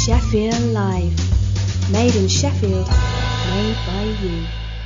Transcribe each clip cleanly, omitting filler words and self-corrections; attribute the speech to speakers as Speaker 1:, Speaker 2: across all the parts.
Speaker 1: Sheffield Live. Made in Sheffield. Made by you.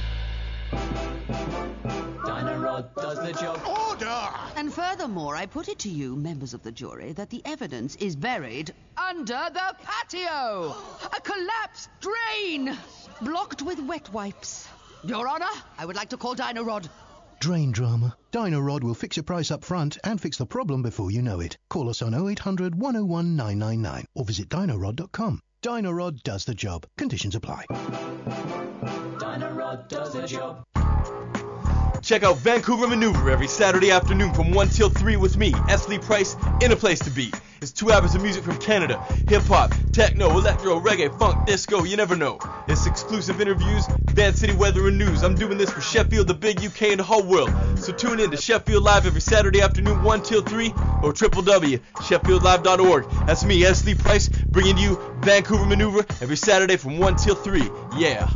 Speaker 2: Dynarod does the job.
Speaker 3: Order!
Speaker 4: And furthermore, I put it to you, members of the jury, that the evidence is buried under the patio. A collapsed drain, blocked with wet wipes. Your Honour, I would like to call Dynarod.
Speaker 5: Drain drama. Dynarod will fix your price up front and fix the problem before you know it. Call us on 0800 101 999 or visit dynarod.com. Dynarod does the job. Conditions apply.
Speaker 2: Dynarod does the job.
Speaker 6: Check out Vancouver Maneuver every Saturday afternoon from 1 till 3 with me, S. Lee Price, in a place to be. It's 2 hours of music from Canada, hip-hop, techno, electro, reggae, funk, disco, you never know. It's exclusive interviews, Van City weather and news. I'm doing this for Sheffield, the big UK, and the whole world. So tune in to Sheffield Live every Saturday afternoon, 1 till 3, or www.sheffieldlive.org. That's me, S. Lee Price, bringing you Vancouver Maneuver every Saturday from 1 till 3. Yeah.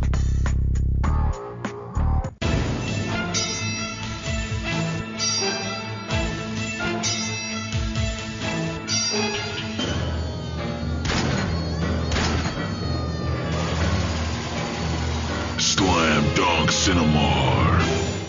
Speaker 7: Slam Dunk Cinema.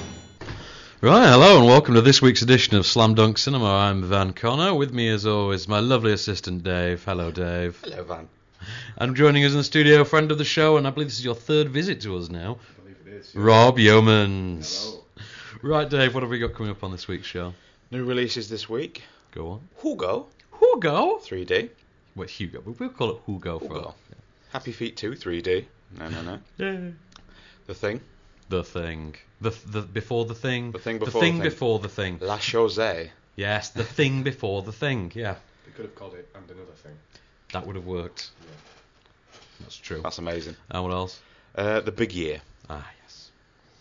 Speaker 8: Right, hello and welcome to this week's edition of Slam Dunk Cinema. I'm Van Connor. With me as always, my lovely assistant Dave. Hello, Dave.
Speaker 9: Hello, Van.
Speaker 8: And joining us in the studio, friend of the show, and I believe this is your third visit to us now,
Speaker 9: I believe it is. Yeah.
Speaker 8: Rob Yeomans.
Speaker 9: Hello.
Speaker 8: Right, Dave, what have we got coming up on this week's show?
Speaker 9: New releases this week.
Speaker 8: Go on.
Speaker 9: Hugo.
Speaker 8: Hugo?
Speaker 9: 3D.
Speaker 8: Wait, Hugo. We'll call it Hugo for
Speaker 9: Hugo. Happy Feet 2 3D. No.
Speaker 8: Yeah.
Speaker 9: The Thing.
Speaker 8: The Thing. The before the thing.
Speaker 9: The Thing
Speaker 8: The
Speaker 9: before
Speaker 8: thing
Speaker 9: the thing.
Speaker 8: before the thing.
Speaker 9: La Chose.
Speaker 8: Yes, the thing before the thing. Yeah,
Speaker 3: They could have called it And Another Thing.
Speaker 8: that would have worked.
Speaker 3: Yeah.
Speaker 8: That's true.
Speaker 9: That's amazing.
Speaker 8: And what else?
Speaker 9: The Big Year.
Speaker 8: Ah, yes.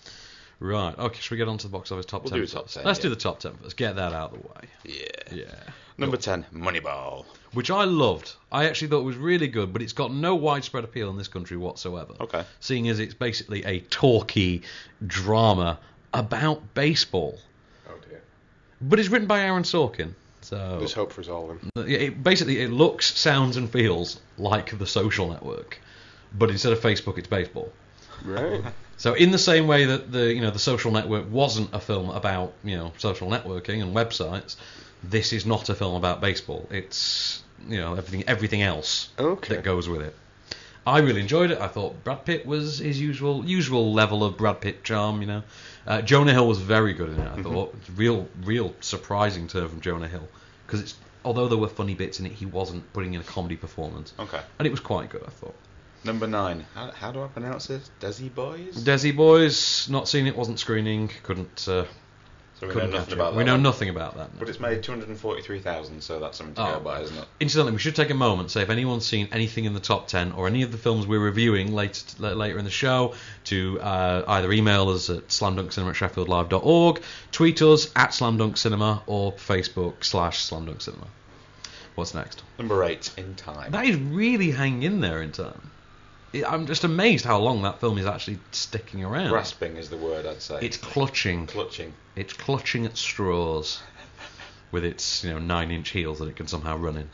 Speaker 8: Right. Okay, should we get on to the box office top
Speaker 9: We'll
Speaker 8: 10?
Speaker 9: do the top 10,
Speaker 8: Let's
Speaker 9: yeah.
Speaker 8: do the top 10 first. Get that out of the way.
Speaker 9: Yeah.
Speaker 8: Yeah.
Speaker 9: Number 10, Moneyball.
Speaker 8: Which I loved. I actually thought it was really good, but it's got no widespread appeal in this country whatsoever.
Speaker 9: Okay.
Speaker 8: Seeing as it's basically a talky drama about baseball.
Speaker 3: Oh dear.
Speaker 8: But it's written by Aaron Sorkin. So
Speaker 3: There's hope for us all then.
Speaker 8: it looks, sounds, and feels like The Social Network, but instead of Facebook, it's baseball.
Speaker 3: Right.
Speaker 8: So in the same way that the Social Network wasn't a film about social networking and websites, this is not a film about baseball. It's everything else
Speaker 3: Okay.
Speaker 8: that goes with it. I really enjoyed it. I thought Brad Pitt was his usual level of Brad Pitt charm. Jonah Hill was very good in it. I thought real surprising turn from Jonah Hill, because although there were funny bits in it, he wasn't putting in a comedy performance.
Speaker 9: Okay.
Speaker 8: And it was quite good, I thought.
Speaker 9: Number 9. How do I pronounce this? Desi Boys?
Speaker 8: Desi Boys, not seen it, wasn't screening, couldn't.
Speaker 9: So we know
Speaker 8: couldn't
Speaker 9: nothing
Speaker 8: catch it.
Speaker 9: about that.
Speaker 8: We know
Speaker 9: one.
Speaker 8: nothing about that. No.
Speaker 9: But it's made 243,000, so that's something to go by, isn't it?
Speaker 8: Incidentally, we should take a moment, say if anyone's seen anything in the top 10 or any of the films we're reviewing later in the show, to either email us at slamdunkcinema@sheffieldlive.org, tweet us at slamdunkcinema, or Facebook/slamdunkcinema. What's next?
Speaker 9: Number 8, In Time.
Speaker 8: That is really hanging in there in time. I'm just amazed how long that film is actually sticking around.
Speaker 9: Grasping is the word, I'd say.
Speaker 8: It's clutching.
Speaker 9: Clutching.
Speaker 8: It's clutching at straws with its 9-inch heels that it can somehow run in,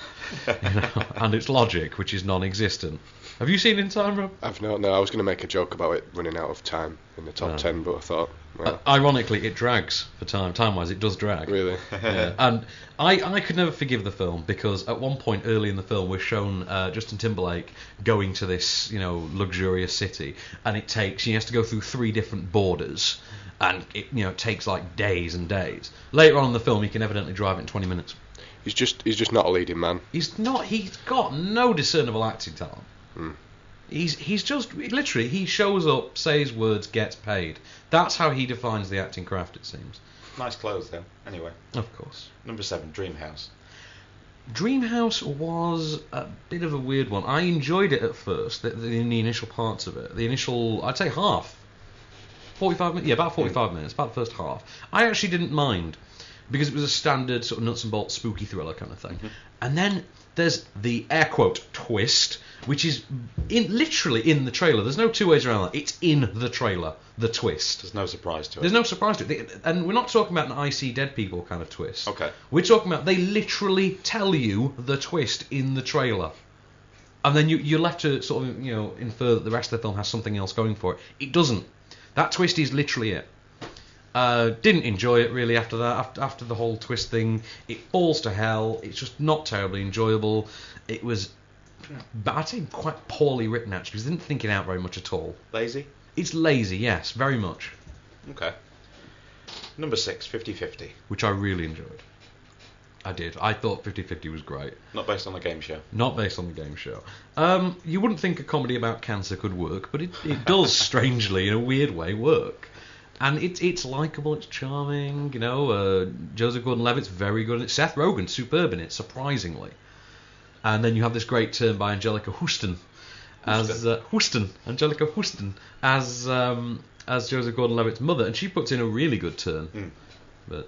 Speaker 8: and its logic, which is non-existent. Have you seen In Time, Rob?
Speaker 3: I've not. No, I was going to make a joke about it running out of time in the top
Speaker 8: No.
Speaker 3: 10, but I thought, well,
Speaker 8: Ironically, it drags for time. Time-wise, it does drag.
Speaker 3: really.
Speaker 8: Yeah. And I could never forgive the film, because at one point early in the film we're shown Justin Timberlake going to this luxurious city, and he has to go through 3 different borders, and it takes like days and days. Later on in the film he can evidently drive it in 20 minutes.
Speaker 3: He's just not a leading man.
Speaker 8: He's got no discernible acting talent. He's just literally, he shows up, says words, gets paid. That's how he defines the acting craft, it seems.
Speaker 9: Nice clothes, though. Anyway.
Speaker 8: Of course.
Speaker 9: Number 7, Dreamhouse.
Speaker 8: Dreamhouse was a bit of a weird one. I enjoyed it at first, in the initial parts of it. The initial, I'd say half. 45 minutes? Yeah, about 45 minutes, about the first half. I actually didn't mind, because it was a standard sort of nuts and bolts spooky thriller kind of thing. And then there's the air quote twist, which is literally in the trailer. There's no two ways around that. It's in the trailer, the twist.
Speaker 9: There's no surprise to it.
Speaker 8: There's no surprise to it. And we're not talking about an I see dead people kind of twist.
Speaker 9: Okay.
Speaker 8: We're talking about they literally tell you the twist in the trailer. And then you're left to sort of, infer that the rest of the film has something else going for it. It doesn't. That twist is literally it. Didn't enjoy it really after that. After the whole twist thing, it falls to hell. It's just not terribly enjoyable. It was, I'd say, quite poorly written actually, because I didn't think it out very much at all.
Speaker 9: Lazy?
Speaker 8: It's lazy, yes, very much.
Speaker 9: Okay. Number 6, 50-50.
Speaker 8: Which I really enjoyed. I did. I thought 50-50 was great.
Speaker 9: Not based on the game show.
Speaker 8: Not based on the game show. You wouldn't think a comedy about cancer could work, but it does, strangely, in a weird way, work. And it's likeable, it's charming, Joseph Gordon-Levitt's very good in it. Seth Rogen's superb in it, surprisingly. And then you have this great turn by Angelica Houston as Angelica Houston as Joseph Gordon-Levitt's mother, and she puts in a really good turn. But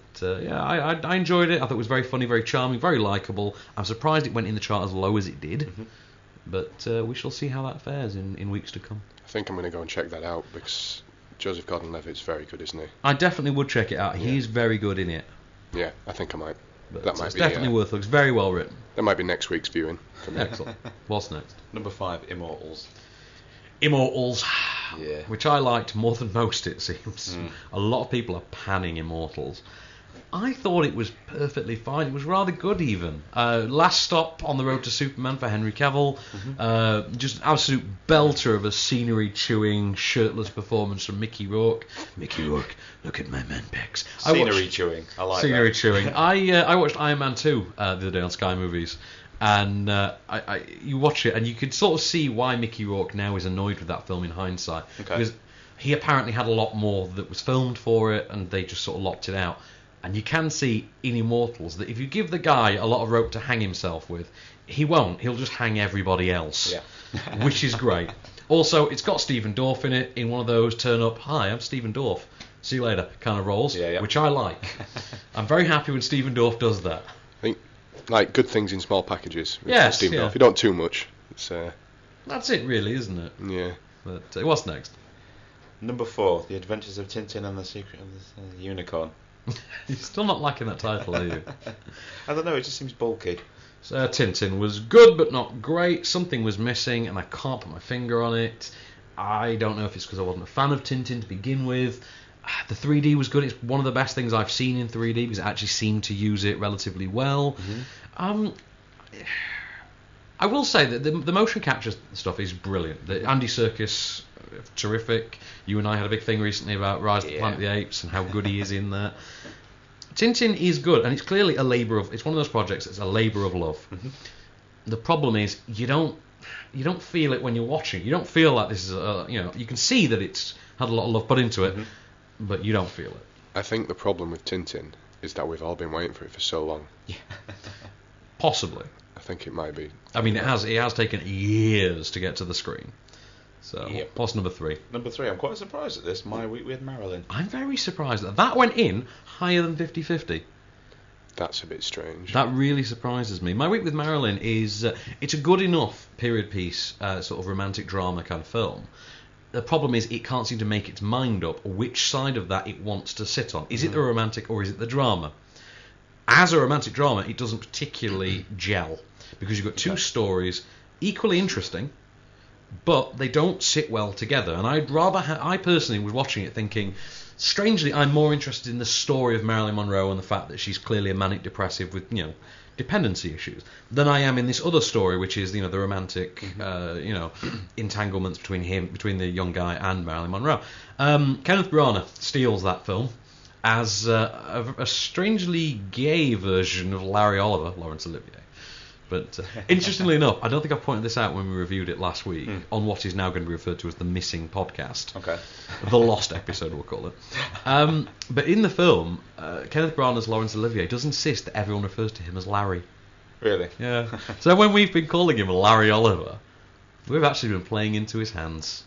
Speaker 8: I enjoyed it. I thought it was very funny, very charming, very likeable. I'm surprised it went in the chart as low as it did. But we shall see how that fares in weeks to come.
Speaker 3: I think I'm going to go and check that out because Joseph Gordon-Levitt's very good, isn't he?
Speaker 8: I definitely would check it out. He's very good in it.
Speaker 3: Yeah, I think I might.
Speaker 8: But
Speaker 3: that might
Speaker 8: it's
Speaker 3: be
Speaker 8: definitely worth it. It's very well written.
Speaker 3: That might be next week's viewing for me.
Speaker 8: Excellent. What's next?
Speaker 9: Number 5, Immortals.
Speaker 8: Immortals.
Speaker 9: Yeah.
Speaker 8: Which I liked more than most, it seems. A lot of people are panning Immortals. I thought it was perfectly fine. It was rather good, even. Last stop on the road to Superman for Henry Cavill. Just an absolute belter of a scenery-chewing, shirtless performance from Mickey Rourke. Mickey Rourke, look at my man pecs.
Speaker 9: Scenery-chewing. I like
Speaker 8: Scenery-chewing. I watched Iron Man 2 the other day on Sky Movies. And you watch it, and you could sort of see why Mickey Rourke now is annoyed with that film in hindsight.
Speaker 9: Okay.
Speaker 8: Because he apparently had a lot more that was filmed for it, and they just sort of locked it out. And you can see in Immortals that if you give the guy a lot of rope to hang himself with, he won't. He'll just hang everybody else, which is great. Also, it's got Stephen Dorff in it, in one of those turn up, hi, I'm Stephen Dorff, see you later kind of roles, which I like. I'm very happy when Stephen Dorff does that.
Speaker 3: I think, like, good things in small packages.
Speaker 8: Yes,
Speaker 3: Stephen Dorff. If you don't too much, it's...
Speaker 8: That's it, really, isn't it?
Speaker 3: Yeah.
Speaker 8: But what's next?
Speaker 9: Number 4, The Adventures of Tintin and the Secret of the Unicorn.
Speaker 8: You're still not liking that title, are you?
Speaker 9: I don't know, it just seems bulky.
Speaker 8: So, Tintin was good, but not great. Something was missing, and I can't put my finger on it. I don't know if it's because I wasn't a fan of Tintin to begin with. The 3D was good. It's one of the best things I've seen in 3D because it actually seemed to use it relatively well. I will say that the motion capture stuff is brilliant. The Andy Serkis, terrific. You and I had a big thing recently about Rise of the Planet of the Apes and how good he is in that. Tintin is good, and it's clearly it's one of those projects that's a labour of love. The problem is you don't feel it when you're watching. You don't feel like this is you can see that it's had a lot of love put into it, but you don't feel it.
Speaker 3: I think the problem with Tintin is that we've all been waiting for it for so long.
Speaker 8: Possibly.
Speaker 3: I think it might be.
Speaker 8: I mean, it has taken years to get to the screen. So, what's number 3?
Speaker 9: Number 3, I'm quite surprised at this. My Week with Marilyn.
Speaker 8: I'm very surprised that went in higher than 50-50.
Speaker 3: That's a bit strange.
Speaker 8: That really surprises me. My Week with Marilyn is it's a good enough period piece, sort of romantic drama kind of film. The problem is it can't seem to make its mind up which side of that it wants to sit on. Is it the romantic or is it the drama? As a romantic drama, it doesn't particularly gel because you've got two stories equally interesting, but they don't sit well together. And I'd rather I personally was watching it thinking, strangely, I'm more interested in the story of Marilyn Monroe and the fact that she's clearly a manic depressive with, dependency issues than I am in this other story, which is, the romantic, entanglements between the young guy and Marilyn Monroe. Kenneth Branagh steals that film as a strangely gay version of Larry Oliver, Laurence Olivier. But interestingly enough, I don't think I pointed this out when we reviewed it last week on what is now going to be referred to as the Missing Podcast.
Speaker 9: Okay.
Speaker 8: The Lost episode, we'll call it. But in the film, Kenneth Branagh's Laurence Olivier does insist that everyone refers to him as Larry.
Speaker 9: Really?
Speaker 8: Yeah. So when we've been calling him Larry Oliver, we've actually been playing into his hands.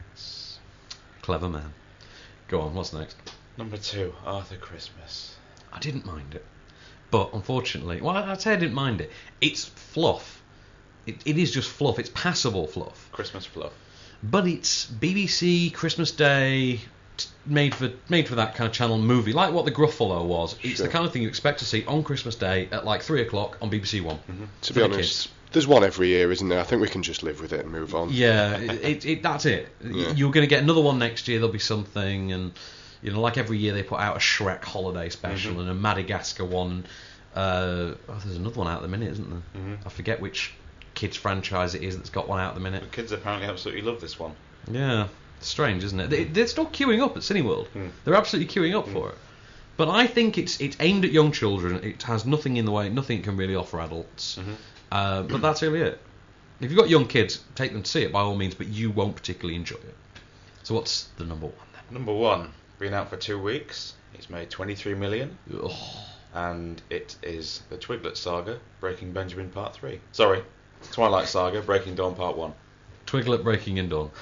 Speaker 8: Clever man. Go on, what's next?
Speaker 9: Number 2, Arthur Christmas.
Speaker 8: I didn't mind it. But unfortunately, I'd say I didn't mind it. It's fluff. It is just fluff. It's passable fluff.
Speaker 9: Christmas fluff.
Speaker 8: But it's BBC Christmas Day, made for that kind of channel movie, like what The Gruffalo was. It's the kind of thing you expect to see on Christmas Day at like 3 o'clock on BBC One.
Speaker 3: To be honest, There's one every year, isn't there? I think we can just live with it and move on.
Speaker 8: Yeah, that's it.
Speaker 3: Yeah.
Speaker 8: You're going to get another one next year. There'll be something, and like every year they put out a Shrek holiday special and a Madagascar one. There's another one out at the minute, isn't there? I forget which kids franchise it is that's got one out at the minute.
Speaker 9: The kids apparently absolutely love this one.
Speaker 8: Yeah, strange, isn't it? They're still queuing up at Cineworld. They're absolutely queuing up for it. But I think it's aimed at young children. It has nothing in the way, nothing it can really offer adults. But that's really it. If you've got young kids, take them to see it by all means, but you won't particularly enjoy it. So what's the number one then?
Speaker 9: Number one, been out for 2 weeks. It's made 23 million.
Speaker 8: Ugh.
Speaker 9: And it is the Twiglet Saga, Breaking Benjamin Part 3. Sorry, Twilight Saga, Breaking Dawn Part 1.
Speaker 8: Twiglet Breaking in Dawn.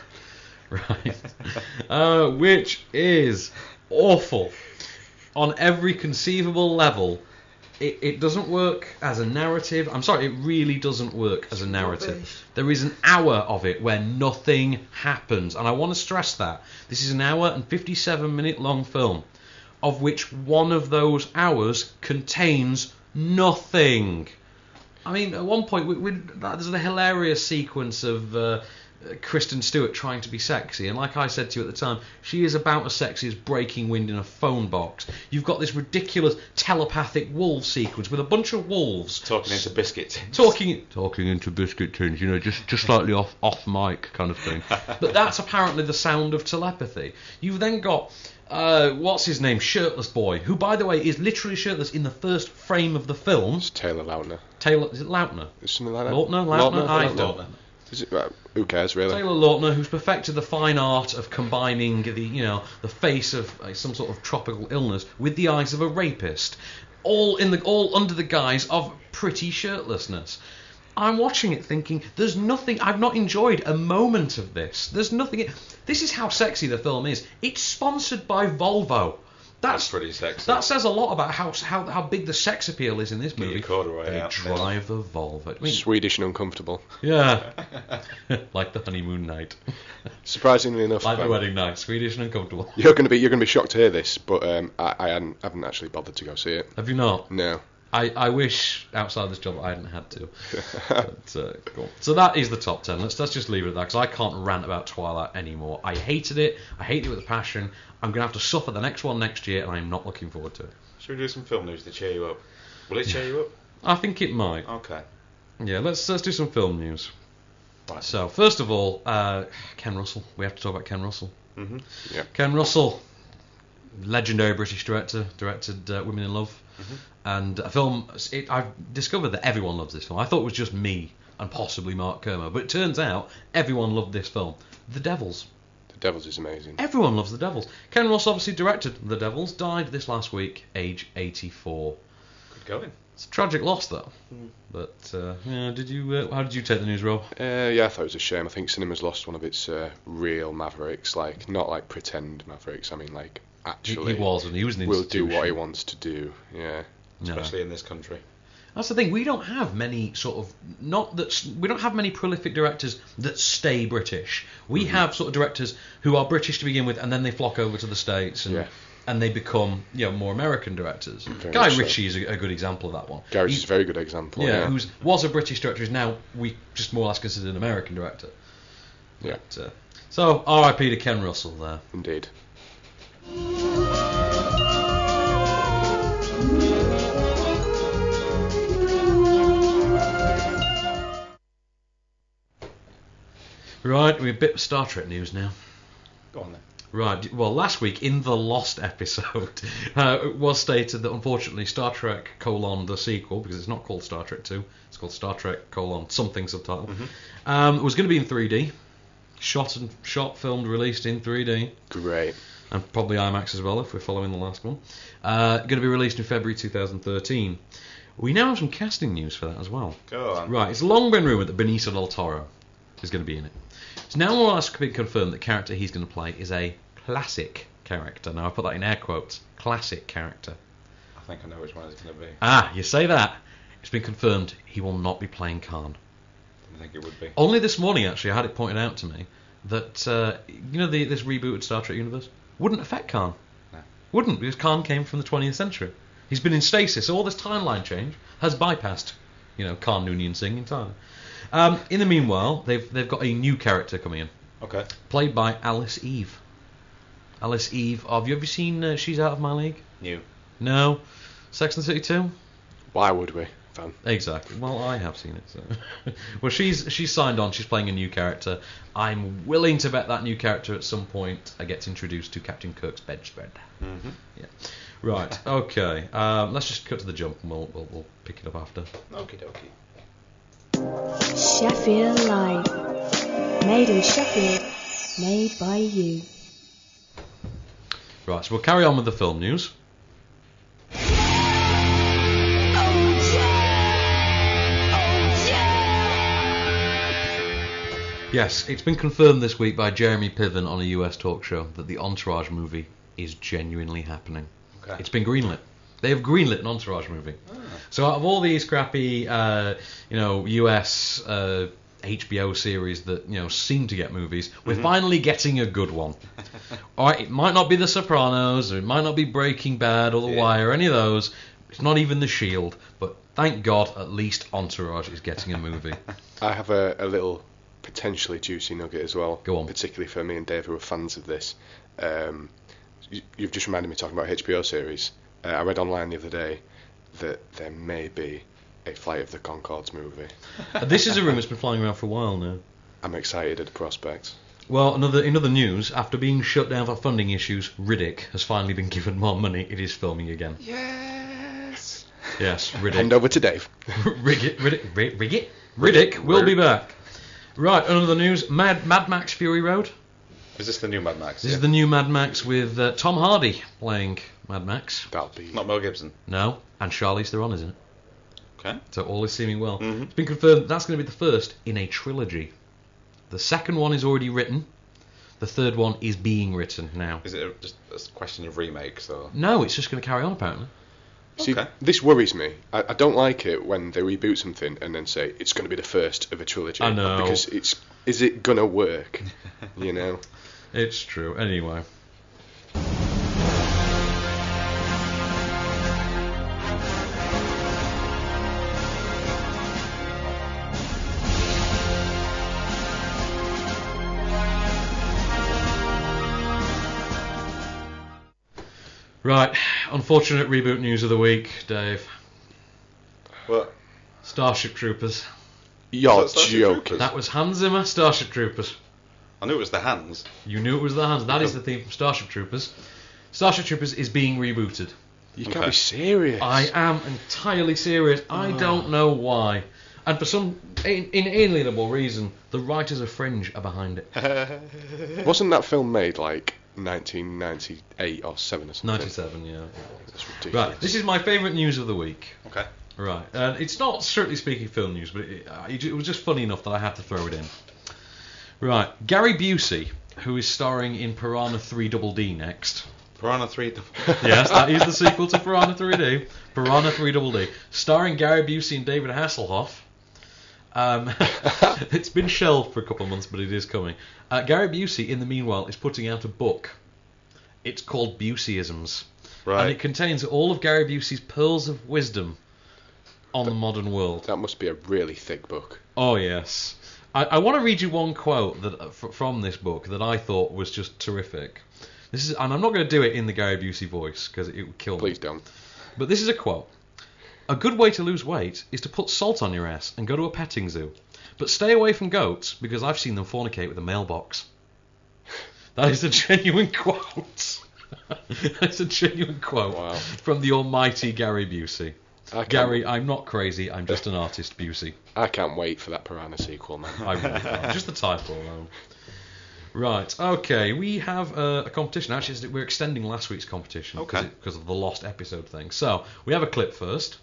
Speaker 8: Right. Which is awful on every conceivable level. It doesn't work as a narrative. I'm sorry, it really doesn't work as a narrative. There is an hour of it where nothing happens, and I want to stress that. This is an hour and 57-minute long film, of which one of those hours contains nothing. I mean, at one point, there's a hilarious sequence of Kristen Stewart trying to be sexy, and like I said to you at the time, she is about as sexy as breaking wind in a phone box. You've got this ridiculous telepathic wolf sequence with a bunch of wolves
Speaker 9: talking into biscuit tins.
Speaker 8: Talking into biscuit tins, just slightly off mic kind of thing. But that's apparently the sound of telepathy. You've then got what's his name, shirtless boy, who by the way is literally shirtless in the first frame of the film.
Speaker 3: It's Taylor Lautner.
Speaker 8: Is it Lautner?
Speaker 3: Is something like that?
Speaker 8: Lautner.
Speaker 3: Lautner. Is it, who cares really?
Speaker 8: Taylor Lautner, who's perfected the fine art of combining the face of some sort of tropical illness with the eyes of a rapist, all under the guise of pretty shirtlessness. I'm watching it thinking, there's nothing. I've not enjoyed a moment of this. There's nothing. This is how sexy the film is. It's sponsored by Volvo.
Speaker 9: That's pretty sexy.
Speaker 8: That says a lot about how big the sex appeal is in this movie.
Speaker 9: They
Speaker 8: drive a Volvo. I mean,
Speaker 3: Swedish and uncomfortable.
Speaker 8: Yeah, like the honeymoon night.
Speaker 3: Surprisingly enough,
Speaker 8: like the wedding night, Swedish and uncomfortable.
Speaker 3: You're going to be shocked to hear this, but I haven't actually bothered to go see it.
Speaker 8: Have you not?
Speaker 3: No.
Speaker 8: I wish outside this job I hadn't had to. But, cool. So that is the top 10. Let's just leave it at that, because I can't rant about Twilight anymore. I hated it. I hate it with a passion. I'm going to have to suffer the next one next year, and I'm not looking forward to it.
Speaker 9: Should we do some film news to cheer you up? Will it cheer you up?
Speaker 8: I think it might.
Speaker 9: Okay.
Speaker 8: Yeah, let's do some film news.
Speaker 9: Right.
Speaker 8: So, first of all, Ken Russell. We have to talk about Ken Russell.
Speaker 3: Mm-hmm. Yeah.
Speaker 8: Ken Russell, legendary British director, directed Women in Love. Mm-hmm. And a film, I've discovered that everyone loves this film. I thought it was just me and possibly Mark Kermode, but it turns out everyone loved this film. The Devils.
Speaker 3: The Devils is amazing.
Speaker 8: Everyone loves The Devils. Ken Russell obviously directed The Devils, died this last week, age 84.
Speaker 9: Good going.
Speaker 8: It's a tragic loss, though. But, how did you take the news, Rob?
Speaker 3: Yeah, I thought it was a shame. I think cinema's lost one of its real mavericks, not like pretend mavericks. I mean, like, actually...
Speaker 8: He was, and he was an
Speaker 3: will
Speaker 8: institution.
Speaker 3: do what he wants to do, yeah.
Speaker 9: Especially in this country.
Speaker 8: That's the thing. We don't have many we don't have many prolific directors that stay British. We have sort of directors who are British to begin with, and then they flock over to the States and they become more American directors. Guy Ritchie is a good example of that one.
Speaker 3: Guy Ritchie's a very good example.
Speaker 8: Yeah, who was a British director, is now we just more or less consider an American director.
Speaker 3: Yeah.
Speaker 8: But, so R.I.P. to Ken Russell there.
Speaker 3: Indeed.
Speaker 8: Right, we're a bit of Star Trek news now.
Speaker 9: Go on then.
Speaker 8: Right, well, last week in the Lost episode, it was stated that unfortunately Star Trek : the sequel, because it's not called Star Trek 2, it's called Star Trek : something subtitle, was going to be in 3D, shot, filmed, released in 3D.
Speaker 3: Great.
Speaker 8: And probably IMAX as well, if we're following the last one. Going to be released in February 2013. We now have some casting news for that as well.
Speaker 9: Go on.
Speaker 8: Right, it's long been rumoured that Benicio del Toro is going to be in it. It's now more or less been confirmed that the character he's going to play is a classic character. Now, I put that in air quotes. Classic character.
Speaker 9: I think I know which one it's going to be.
Speaker 8: Ah, you say that. It's been confirmed he will not be playing Khan.
Speaker 9: I think it would be.
Speaker 8: Only this morning, actually, I had it pointed out to me that, this rebooted Star Trek universe wouldn't affect Khan.
Speaker 9: No.
Speaker 8: Wouldn't, because Khan came from the 20th century. He's been in stasis. All this timeline change has bypassed Khan Noonien Singh entirely. In the meanwhile, they've got a new character coming in,
Speaker 9: Okay.
Speaker 8: played by Alice Eve. Alice Eve. Have you ever seen She's Out of My League?
Speaker 9: New.
Speaker 8: No. Sex and the City 2?
Speaker 3: Why would we, Van?
Speaker 8: Exactly. Well, I have seen it. So. Well, she's signed on. She's playing a new character. I'm willing to bet that new character at some point gets introduced to Captain Kirk's bedspread.
Speaker 9: Mm-hmm.
Speaker 8: Yeah. Right. Okay. Let's just cut to the jump, and we'll pick it up after.
Speaker 9: Okie dokie.
Speaker 1: Sheffield Live. Made in Sheffield. Made by you.
Speaker 8: Right. So we'll carry on with the film news. Yes, it's been confirmed this week by Jeremy Piven on a US talk show that the Entourage movie is genuinely happening.
Speaker 9: Okay.
Speaker 8: It's been greenlit. They have greenlit an Entourage movie. So out of all these crappy, US HBO series that seem to get movies, we're finally getting a good one. All right, it might not be The Sopranos, or it might not be Breaking Bad or The Wire, or any of those. It's not even The Shield, but thank God at least Entourage is getting a movie.
Speaker 3: I have a little potentially juicy nugget as well.
Speaker 8: Go on.
Speaker 3: Particularly for me and Dave, who are fans of this. You've just reminded me talking about HBO series. I read online the other day that there may be a Flight of the Conchords movie.
Speaker 8: This is a rumour that's been flying around for a while now.
Speaker 3: I'm excited at the prospect.
Speaker 8: Well, in other news, after being shut down for funding issues, Riddick has finally been given more money. It is filming again.
Speaker 3: Yes.
Speaker 8: Yes, Riddick.
Speaker 3: Hand over to Dave.
Speaker 8: Riddick will be back. Right, another news. Mad Max Fury Road.
Speaker 9: Is this the new Mad Max?
Speaker 8: This is the new Mad Max with Tom Hardy playing Mad Max.
Speaker 3: That'll be...
Speaker 9: Not Mel Gibson.
Speaker 8: No, and Charlize Theron, isn't it?
Speaker 9: Okay.
Speaker 8: So all is seeming well.
Speaker 9: Mm-hmm.
Speaker 8: It's been confirmed that's going to be the first in a trilogy. The second one is already written. The third one is being written now.
Speaker 9: Is it just a question of remakes or?
Speaker 8: No, it's just going to carry on apparently.
Speaker 3: See,
Speaker 9: Okay.
Speaker 3: this worries me. I don't like it when they reboot something and then say it's going to be the first of a trilogy.
Speaker 8: I know.
Speaker 3: Because is it going to work?
Speaker 8: It's true. Anyway. Right, unfortunate reboot news of the week, Dave.
Speaker 9: What?
Speaker 8: Starship Troopers.
Speaker 3: You're
Speaker 9: Starship
Speaker 3: joking.
Speaker 9: Troopers?
Speaker 8: That was Hans Zimmer, Starship Troopers.
Speaker 9: I knew it was the hands.
Speaker 8: You knew it was the Hans. That is the theme from Starship Troopers. Starship Troopers is being rebooted.
Speaker 3: You can't
Speaker 9: Okay.
Speaker 3: be serious.
Speaker 8: I am entirely serious. I don't know why. And for some inalienable reason, the writers of Fringe are behind it.
Speaker 3: Wasn't that film made like 1998 or 7 or something?
Speaker 8: 97, yeah.
Speaker 3: That's ridiculous.
Speaker 8: Right, this is my favourite news of the week.
Speaker 9: Okay.
Speaker 8: Right, and it's not strictly speaking film news, but it was just funny enough that I had to throw it in. Right, Gary Busey, who is starring in Piranha 3 Double D next.
Speaker 9: Piranha 3.
Speaker 8: Yes, that is the sequel to Piranha 3D. Piranha 3 Double D, starring Gary Busey and David Hasselhoff. It's been shelved for a couple of months, but it is coming. Gary Busey, in the meanwhile, is putting out a book. It's called Buseyisms.
Speaker 9: Right.
Speaker 8: And it contains all of Gary Busey's pearls of wisdom on the modern world.
Speaker 3: That must be a really thick book.
Speaker 8: Oh, yes. I want to read you one quote that from this book that I thought was just terrific. And I'm not going to do it in the Gary Busey voice, because it would kill me.
Speaker 3: Please don't.
Speaker 8: But this is a quote. A good way to lose weight is to put salt on your ass and go to a petting zoo. But stay away from goats, because I've seen them fornicate with a mailbox. That is a genuine quote. That's a genuine quote
Speaker 3: Wow.
Speaker 8: from the almighty Gary Busey. Gary, I'm not crazy, I'm just an artist, Busey.
Speaker 3: I can't wait for that Piranha sequel, man.
Speaker 8: I really can't. Just the title alone. Right, okay, we have a competition. Actually, we're extending last week's competition
Speaker 9: Okay.
Speaker 8: because of the lost episode thing. So, we have a clip first.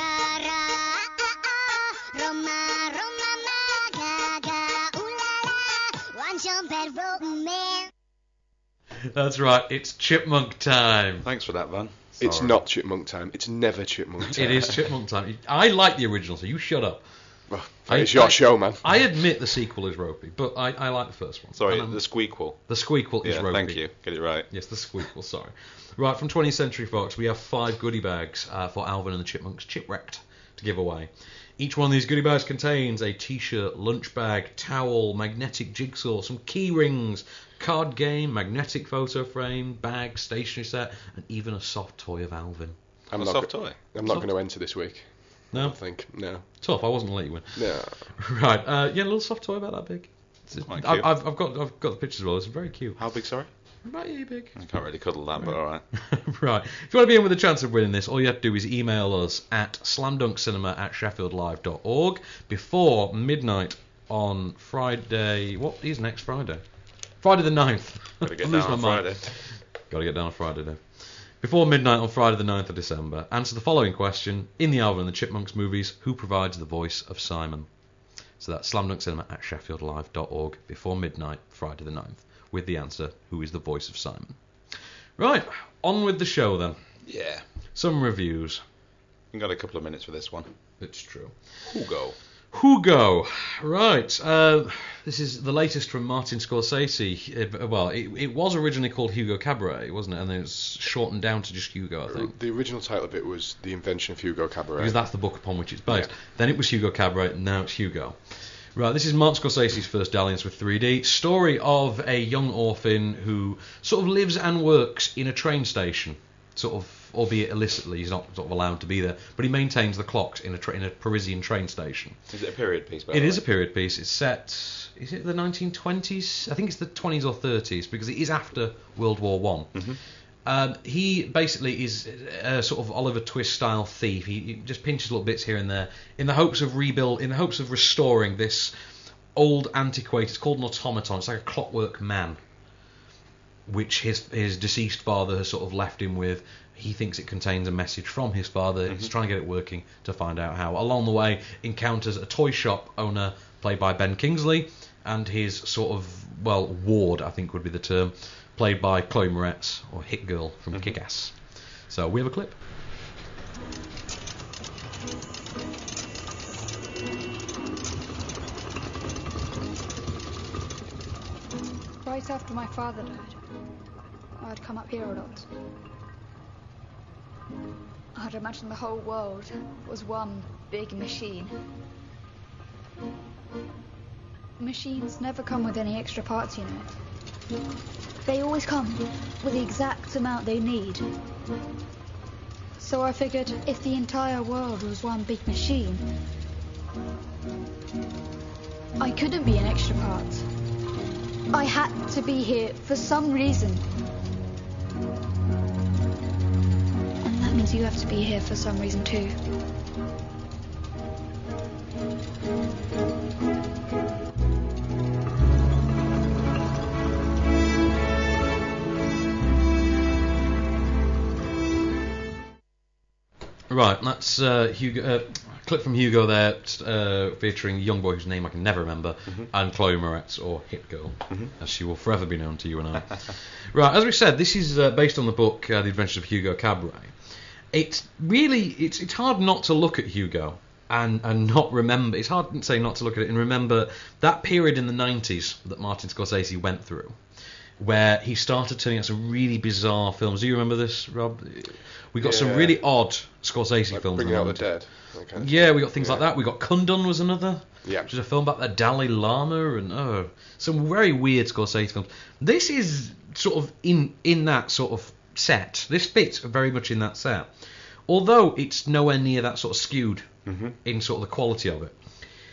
Speaker 8: That's right, it's Chipmunk time.
Speaker 9: Thanks for that, Van.
Speaker 3: It's
Speaker 9: Sorry.
Speaker 3: not Chipmunk time. It's never Chipmunk time.
Speaker 8: It is Chipmunk time. I like the original, so you shut up.
Speaker 3: Well, it's your show, man.
Speaker 8: I admit the sequel is ropey, but I like the first one.
Speaker 9: Sorry,
Speaker 8: And
Speaker 9: the squeakquel.
Speaker 8: the squeakquel is
Speaker 9: Yeah,
Speaker 8: ropey.
Speaker 9: thank you. Get it right.
Speaker 8: Yes, the squeakquel, sorry. Right, from 20th Century Fox, we have 5 goodie bags for Alvin and the Chipmunks Chipwrecked to give away. Each one of these goodie bags contains a t-shirt, lunch bag, towel, magnetic jigsaw, some key rings, card game, magnetic photo frame, bag, stationery set, and even a soft toy of Alvin.
Speaker 3: I'm
Speaker 9: A
Speaker 3: not
Speaker 9: soft
Speaker 3: go-
Speaker 9: toy?
Speaker 3: I'm not
Speaker 8: Soft-
Speaker 3: going to enter this week. I
Speaker 8: No?
Speaker 3: don't think. No.
Speaker 8: Tough, I wasn't going to let you win.
Speaker 3: No.
Speaker 8: Right, yeah, a little soft toy about that big.
Speaker 9: Quite cute.
Speaker 8: I've got the pictures as well, it's very cute.
Speaker 9: How big, sorry?
Speaker 8: About yay big.
Speaker 9: I can't really cuddle that, but alright.
Speaker 8: Right. If you want to be in with a chance of winning this, all you have to do is email us at slamdunkcinema@sheffieldlive.org before midnight on Friday. What is next Friday? Friday the 9th.
Speaker 9: Gotta get
Speaker 8: I'm
Speaker 9: down
Speaker 8: losing
Speaker 9: on
Speaker 8: my mind.
Speaker 9: Friday.
Speaker 8: Gotta get down on Friday then. Before midnight on Friday the 9th of December, answer the following question. In the Alvin and the Chipmunks movies, who provides the voice of Simon? So that's slamdunkcinema@sheffieldlive.org before midnight, Friday the 9th, with the answer, who is the voice of Simon? Right, on with the show then.
Speaker 9: Yeah.
Speaker 8: Some reviews.
Speaker 9: We've got a couple of minutes for this one.
Speaker 8: It's true.
Speaker 9: Hugo.
Speaker 8: Hugo. Right. This is the latest from Martin Scorsese. Well, it was originally called Hugo Cabaret, wasn't it? And then it's shortened down to just Hugo, I think.
Speaker 3: The original title of it was The Invention of Hugo Cabaret.
Speaker 8: Because that's the book upon which it's based.
Speaker 3: Yeah.
Speaker 8: Then it was Hugo Cabaret, and now it's Hugo. Right, this is Martin Scorsese's first dalliance with 3D. Story of a young orphan who sort of lives and works in a train station, sort of, albeit illicitly. He's not sort of allowed to be there, but he maintains the clocks in a Parisian train station.
Speaker 9: Is it a period piece? By
Speaker 8: It
Speaker 9: the
Speaker 8: is
Speaker 9: way?
Speaker 8: a period piece. It's set, is it the 1920s? I think it's the 20s or 30s, because it is after World War One. He basically is a sort of Oliver Twist style thief. He just pinches little bits here and there in the hopes of restoring this old antiquated. It's called an automaton. It's like a clockwork man, which his deceased father has sort of left him with. He thinks it contains a message from his father. He's trying to get it working to find out how. Along the way, encounters a toy shop owner played by Ben Kingsley and his sort of, well, ward, I think would be the term, played by Chloe Moretz, or Hit Girl from Kick-Ass. So we have a clip.
Speaker 10: Right after my father died, I'd come up here a lot. I'd imagine the whole world was one big machine. Machines never come with any extra parts, you know. They always come with the exact amount they need. So I figured if the entire world was one big machine, I couldn't be an extra part. I had to be here for some reason. And that means you have to be here for some reason too.
Speaker 8: Right, that's Hugo. Clip from Hugo there, featuring a young boy whose name I can never remember, and Chloe Moretz, or Hit Girl, as she will forever be known to you and I. Right, as we said, this is based on the book The Adventures of Hugo Cabaret. It's hard not to look at Hugo and not remember. It's hard to say not to look at it and remember that period in the 90s that Martin Scorsese went through, where he started turning out some really bizarre films. Do you remember this, Rob? We got some really odd Scorsese
Speaker 3: like
Speaker 8: films.
Speaker 3: Bringing Out the Dead. Okay.
Speaker 8: Yeah, we got things like that. We got Kundun was another.
Speaker 3: Yeah.
Speaker 8: Which is a film about the Dalai Lama and some very weird Scorsese films. This is sort of in that sort of set. This fits very much in that set. Although it's nowhere near that sort of skewed in sort of the quality of it.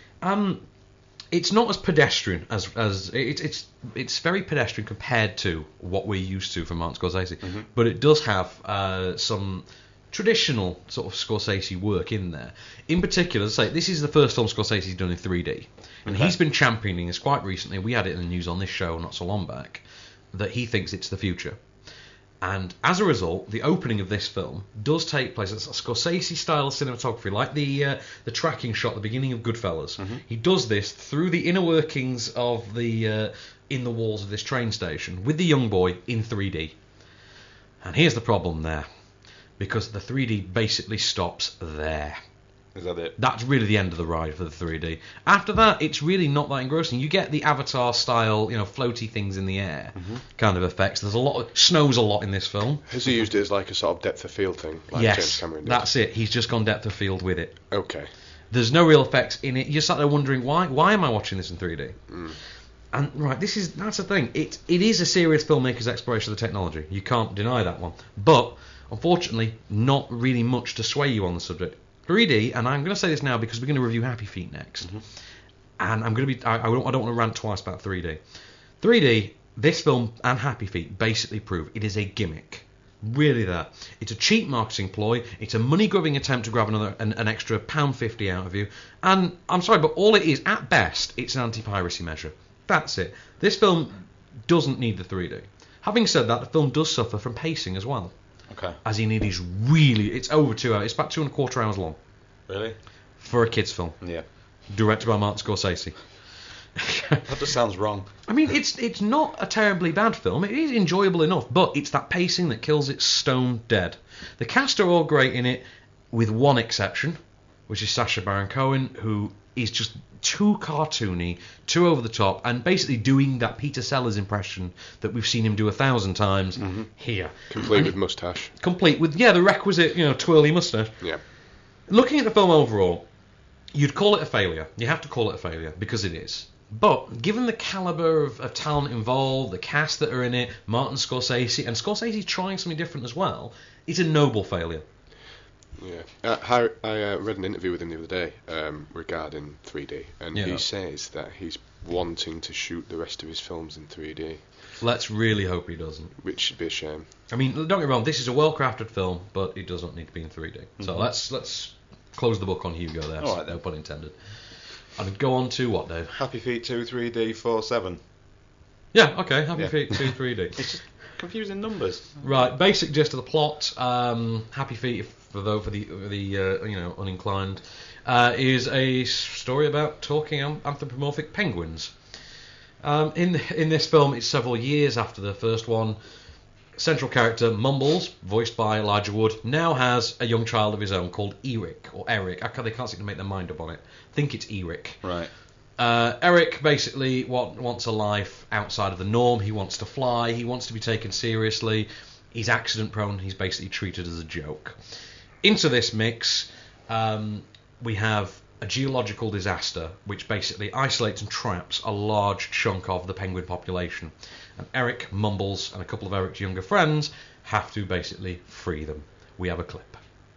Speaker 8: It's not as pedestrian as it's very pedestrian compared to what we're used to from Martin Scorsese, but it does have some traditional sort of Scorsese work in there. In particular, as I say, this is the first film Scorsese's done in 3D, and he's been championing this quite recently. We had it in the news on this show not so long back that he thinks it's the future. And as a result, the opening of this film does take place. It's a Scorsese-style cinematography, like the tracking shot at the beginning of Goodfellas. He does this through the inner workings of the in the walls of this train station with the young boy in 3D. And here's the problem there, because the 3D basically stops there.
Speaker 9: Is that it?
Speaker 8: That's really the end of the ride for the 3D. After that, it's really not that engrossing. You get the Avatar style, floaty things in the air kind of effects. There's a lot of snows a lot in this film.
Speaker 3: Has he used it as like a sort of depth of field thing, like James
Speaker 8: Yes,
Speaker 3: Cameron did?
Speaker 8: that's it. He's just gone depth of field with it.
Speaker 3: Okay.
Speaker 8: There's no real effects in it. You're sat there wondering, why am I watching this in 3D? And right, that's the thing. It is a serious filmmaker's exploration of the technology. You can't deny that one. But unfortunately, not really much to sway you on the subject. 3D, and I'm going to say this now because we're going to review Happy Feet next. And I'm going to I don't want to rant twice about 3D. 3D, this film and Happy Feet basically prove it is a gimmick. Really that. It's a cheap marketing ploy. It's a money-grubbing attempt to grab an extra £1.50 out of you. And I'm sorry, but all it is, at best, it's an anti-piracy measure. That's it. This film doesn't need the 3D. Having said that, the film does suffer from pacing as well.
Speaker 9: Okay.
Speaker 8: As in, it's over 2 hours. It's about 2.25 hours long.
Speaker 9: Really?
Speaker 8: For a kids' film.
Speaker 9: Yeah.
Speaker 8: Directed by Martin Scorsese.
Speaker 9: That just sounds wrong.
Speaker 8: I mean, it's not a terribly bad film. It is enjoyable enough, but it's that pacing that kills it stone dead. The cast are all great in it, with one exception, which is Sacha Baron Cohen, who is just too cartoony, too over the top, and basically doing that Peter Sellers impression that we've seen him do 1,000 times here.
Speaker 3: Complete with moustache.
Speaker 8: Complete with, the requisite, twirly moustache.
Speaker 3: Yeah.
Speaker 8: Looking at the film overall, you'd call it a failure. You have to call it a failure, because it is. But given the calibre of talent involved, the cast that are in it, Martin Scorsese, and Scorsese trying something different as well, it's a noble failure.
Speaker 3: Yeah. I read an interview with him the other day regarding 3D, and he says that he's wanting to shoot the rest of his films in 3D.
Speaker 8: Let's really hope he doesn't.
Speaker 3: Which should be a shame.
Speaker 8: I mean, don't get me wrong, this is a well-crafted film, but it doesn't need to be in 3D. So let's close the book on Hugo there.
Speaker 9: All right, then.
Speaker 8: No pun intended. And go on to what, Dave?
Speaker 9: Happy Feet 2 3D 4 7.
Speaker 8: Yeah, okay. Happy Feet 2 3D.
Speaker 9: It's just confusing numbers.
Speaker 8: Right. Basic gist of the plot. Happy Feet, for the uninclined, is a story about talking anthropomorphic penguins. In this film, it's several years after the first one. Central character Mumbles, voiced by Elijah Wood, now has a young child of his own called Eric, or Eric. They can't seem to make their mind up on it. I think it's Eric.
Speaker 9: Right.
Speaker 8: Eric basically wants a life outside of the norm. He wants to fly. He wants to be taken seriously. He's accident prone. He's basically treated as a joke. Into this mix, we have a geological disaster which basically isolates and traps a large chunk of the penguin population. And Eric, Mumbles, and a couple of Eric's younger friends have to basically free them. We have a clip.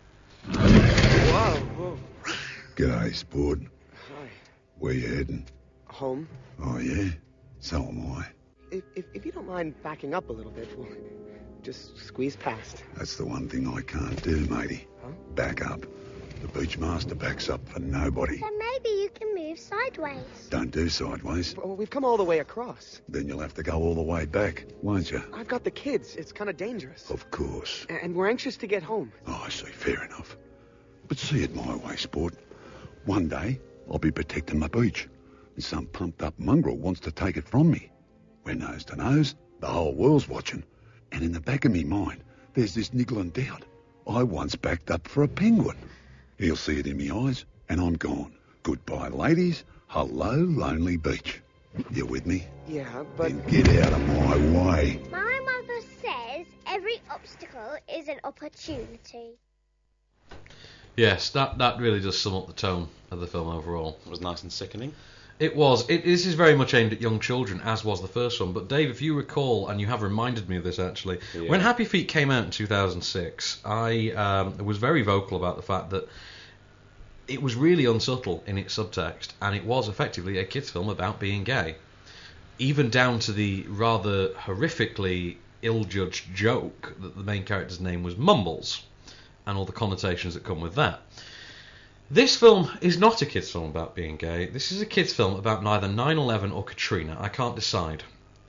Speaker 11: Whoa.
Speaker 7: G'day, sport.
Speaker 11: Hi.
Speaker 7: Where you heading?
Speaker 11: Home.
Speaker 7: Oh, yeah? So am I.
Speaker 11: If you don't mind backing up a little bit, we'll just squeeze past.
Speaker 7: That's the one thing I can't do, matey.
Speaker 11: Huh?
Speaker 7: Back up. The Beachmaster backs up for nobody.
Speaker 12: Then maybe you can move sideways.
Speaker 7: Don't do sideways.
Speaker 11: Well, we've come all the way across.
Speaker 7: Then you'll have to go all the way back, won't you?
Speaker 11: I've got the kids. It's kind of dangerous.
Speaker 7: Of course.
Speaker 11: And we're anxious to get home.
Speaker 7: Oh, I see. Fair enough. But see it my way, sport. One day, I'll be protecting my beach, and some pumped-up mongrel wants to take it from me. We're nose to nose. The whole world's watching. And in the back of me mind, there's this niggling doubt. I once backed up for a penguin. He'll see it in me eyes, and I'm gone. Goodbye, ladies. Hello, lonely beach. You with me?
Speaker 11: Yeah, but...
Speaker 7: Then get out of my way.
Speaker 12: My mother says every obstacle is an opportunity.
Speaker 8: Yes, that really does sum up the tone of the film overall.
Speaker 9: It was nice and sickening.
Speaker 8: It was. This is very much aimed at young children, as was the first one. But Dave, if you recall, and you have reminded me of this actually, when Happy Feet came out in 2006, I was very vocal about the fact that it was really unsubtle in its subtext, and it was effectively a kids' film about being gay. Even down to the rather horrifically ill-judged joke that the main character's name was Mumbles, and all the connotations that come with that. This film is not a kids' film about being gay. This is a kids' film about neither 9/11 or Katrina. I can't decide.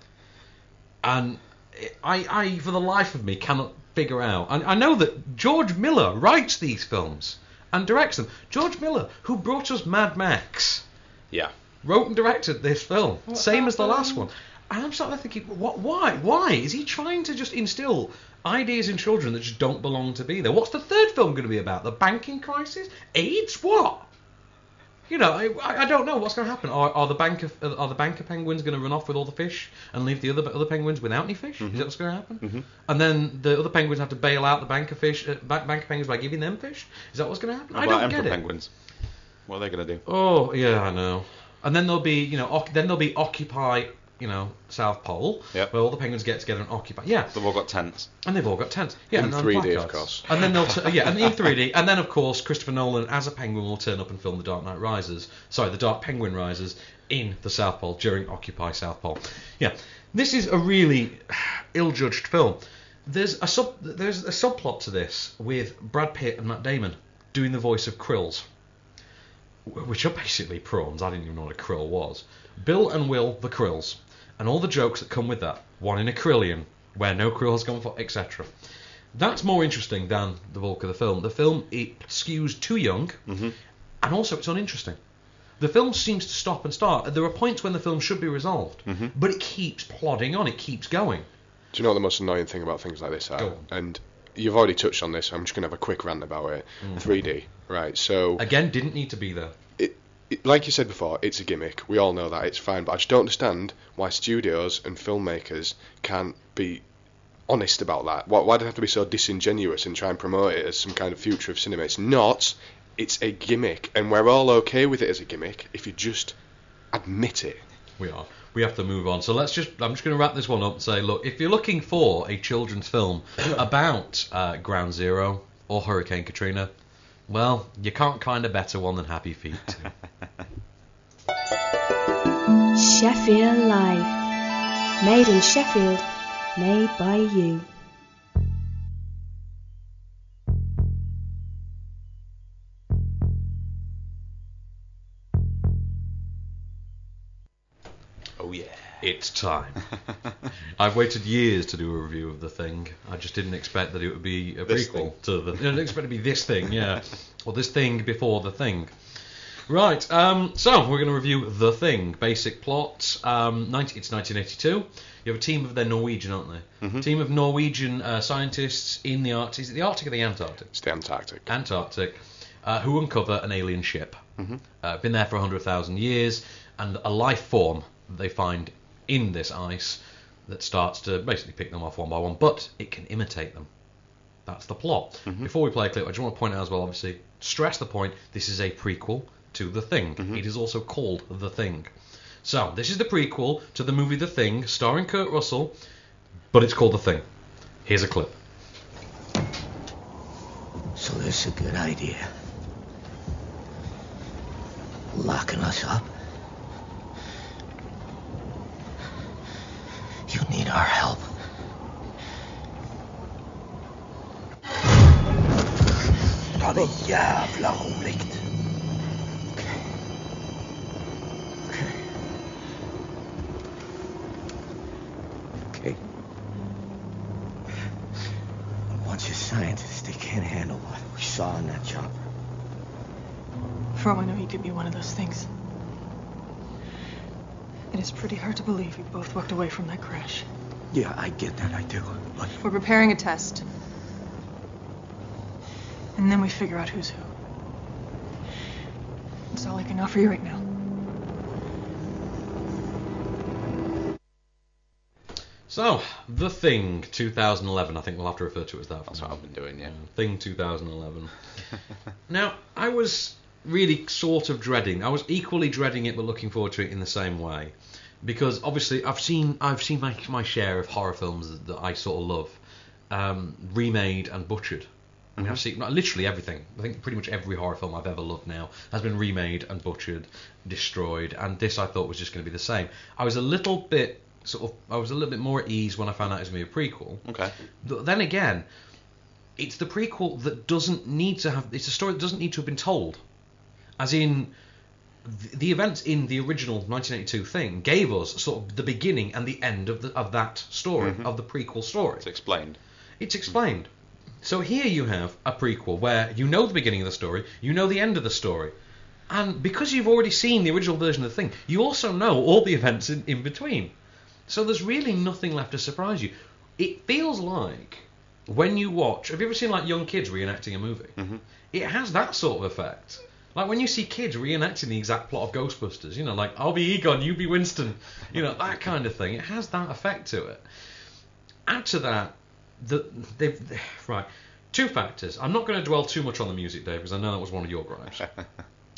Speaker 8: And I for the life of me, cannot figure out. I know that George Miller writes these films and directs them. George Miller, who brought us Mad Max, wrote and directed this film, same as the last one. And I'm starting to thinking, why? Is he trying to just instill ideas in children that just don't belong to be there? What's the third film going to be about? The banking crisis? AIDS? What? You know, I don't know what's going to happen. Are the banker penguins going to run off with all the fish and leave the other penguins without any fish? Is that what's going to happen? Mm-hmm. And then the other penguins have to bail out the banker penguins by giving them fish? Is that what's going to happen? I don't get it.
Speaker 9: Penguins? What are they going to do?
Speaker 8: Oh, yeah, I know. And then there'll be, Occupy, South Pole, where all the penguins get together and occupy. Yeah.
Speaker 9: They've all got tents.
Speaker 8: And they've all got tents. Yeah,
Speaker 3: In
Speaker 8: and
Speaker 3: 3D, of
Speaker 8: placards.
Speaker 3: course.
Speaker 8: And then and in 3D. And then, of course, Christopher Nolan, as a penguin, will turn up and film The Dark Knight Rises. Sorry, The Dark Penguin Rises in the South Pole during Occupy South Pole. Yeah. This is a really ill-judged film. There's a subplot to this with Brad Pitt and Matt Damon doing the voice of Krills, which are basically prawns. I didn't even know what a krill was. Bill and Will the Krills, and all the jokes that come with that. One in a Krillion, where no krill has gone for, etc. That's more interesting than the bulk of the film. The film, it skews too young, and also it's uninteresting. The film seems to stop and start. There are points when the film should be resolved, but it keeps plodding on, it keeps going.
Speaker 3: Do you know what the most annoying thing about things like this are?
Speaker 8: Go on.
Speaker 3: And you've already touched on this, I'm just going to have a quick rant about it. 3D, right, so...
Speaker 8: Again, didn't need to be there.
Speaker 3: Like you said before, it's a gimmick. We all know that, it's fine. But I just don't understand why studios and filmmakers can't be honest about that. Why do they have to be so disingenuous and try and promote it as some kind of future of cinema? It's not. It's a gimmick. And we're all okay with it as a gimmick if you just admit it.
Speaker 8: We are. We have to move on. So I'm just going to wrap this one up and say, look, if you're looking for a children's film about Ground Zero or Hurricane Katrina, well, you can't find a better one than Happy Feet 2.
Speaker 1: Sheffield Live. Made in Sheffield. Made by you.
Speaker 9: Oh yeah.
Speaker 8: It's time. I've waited years to do a review of The Thing. I just didn't expect that it would be a
Speaker 9: This
Speaker 8: prequel
Speaker 9: thing.
Speaker 8: to the... I didn't expect it to be this thing, yeah. Or this thing before The Thing. Right, so we're going to review The Thing. Basic plot. It's 1982. You have a team of... They're Norwegian, aren't they? A team of Norwegian scientists in the Arctic. Is it the Arctic or the Antarctic?
Speaker 3: It's the Antarctic.
Speaker 8: Antarctic. Who uncover an alien ship. Been there for 100,000 years. And a life form they find in this ice that starts to basically pick them off one by one, but it can imitate them. That's the plot. Before we play a clip, I just want to point out as well, obviously, stress the point, this is a prequel to The Thing. It is also called The Thing. So, this is the prequel to the movie The Thing, starring Kurt Russell, but it's called The Thing. Here's a clip.
Speaker 13: So this is a good idea. Locking us up. You need our help. Ta det jävla roligt. Okay. A bunch of scientists, they can't handle what we saw in that chopper.
Speaker 14: For all I know, he could be one of those things. It is pretty hard to believe we both walked away from that crash.
Speaker 13: Yeah, I get that, I do. But
Speaker 14: We're preparing a test. And then we figure out who's who. That's all I can offer you right now.
Speaker 8: So, The Thing, 2011. I think we'll have to refer to it as that.
Speaker 9: That's what I've been doing, yeah.
Speaker 8: Thing 2011. Now, I was really sort of dreading. I was equally dreading it, but looking forward to it in the same way, because obviously I've seen my share of horror films that I sort of love, remade and butchered. I mean, I've seen literally everything. I think pretty much every horror film I've ever loved now has been remade and butchered, destroyed, and this I thought was just going to be the same. I was a little bit more at ease when I found out it was going to be a prequel.
Speaker 9: Okay.
Speaker 8: But then again, it's the prequel that doesn't need to have. It's a story that doesn't need to have been told. As in, the events in the original 1982 Thing gave us sort of the beginning and the end of that story, of the prequel story.
Speaker 9: It's explained.
Speaker 8: It's explained. So here you have a prequel where you know the beginning of the story, you know the end of the story, and because you've already seen the original version of the Thing, you also know all the events in between. So there's really nothing left to surprise you. It feels like when you watch... Have you ever seen like young kids reenacting a movie? It has that sort of effect. Like when you see kids reenacting the exact plot of Ghostbusters, you know, like, I'll be Egon, you be Winston, you know, that kind of thing. It has that effect to it. Add to that, right, two factors. I'm not going to dwell too much on the music, Dave, because I know that was one of your gripes.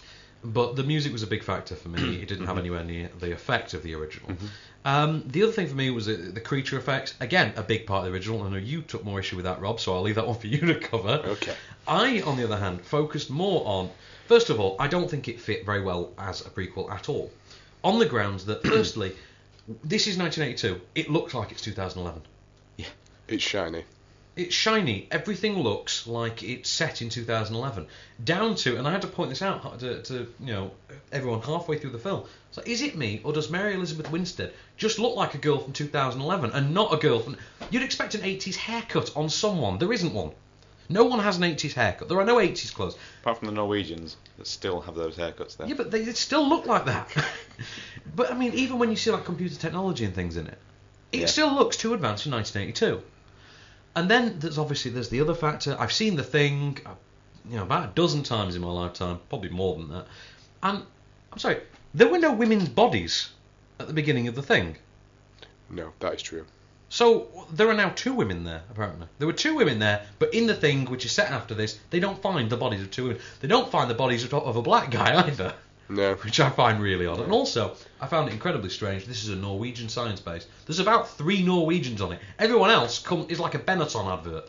Speaker 8: But the music was a big factor for me. It didn't have anywhere near the effect of the original.
Speaker 3: Mm-hmm.
Speaker 8: The other thing for me was the creature effects. Again, a big part of the original. I know you took more issue with that, Rob, so I'll leave that one for you to cover.
Speaker 3: Okay.
Speaker 8: I, on the other hand, focused more on... First of all, I don't think it fit very well as a prequel at all. On the grounds that, firstly, this is 1982. It looks like it's 2011.
Speaker 3: Yeah. It's shiny.
Speaker 8: It's shiny. Everything looks like it's set in 2011. Down to, and I had to point this out to everyone halfway through the film. So, is it me, or does Mary Elizabeth Winstead just look like a girl from 2011 and not a girl from... You'd expect an 80s haircut on someone. There isn't one. No one has an 80s haircut. There are no 80s clothes.
Speaker 9: Apart from the Norwegians that still have those haircuts there.
Speaker 8: Yeah, but they still look like that. But, I mean, even when you see, like, computer technology and things in it, it still looks too advanced for 1982. And then there's the other factor. I've seen The Thing, about a dozen times in my lifetime, probably more than that. And I'm sorry, there were no women's bodies at the beginning of The Thing.
Speaker 3: No, that is true.
Speaker 8: So there are now 2 women there, apparently. There were 2 women there, but in The Thing, which is set after this, they don't find the bodies of 2 women. They don't find the bodies of a black guy either.
Speaker 3: No.
Speaker 8: Which I find really odd. And also, I found it incredibly strange. This is a Norwegian science base. There's about 3 Norwegians on it. Everyone else is like a Benetton advert.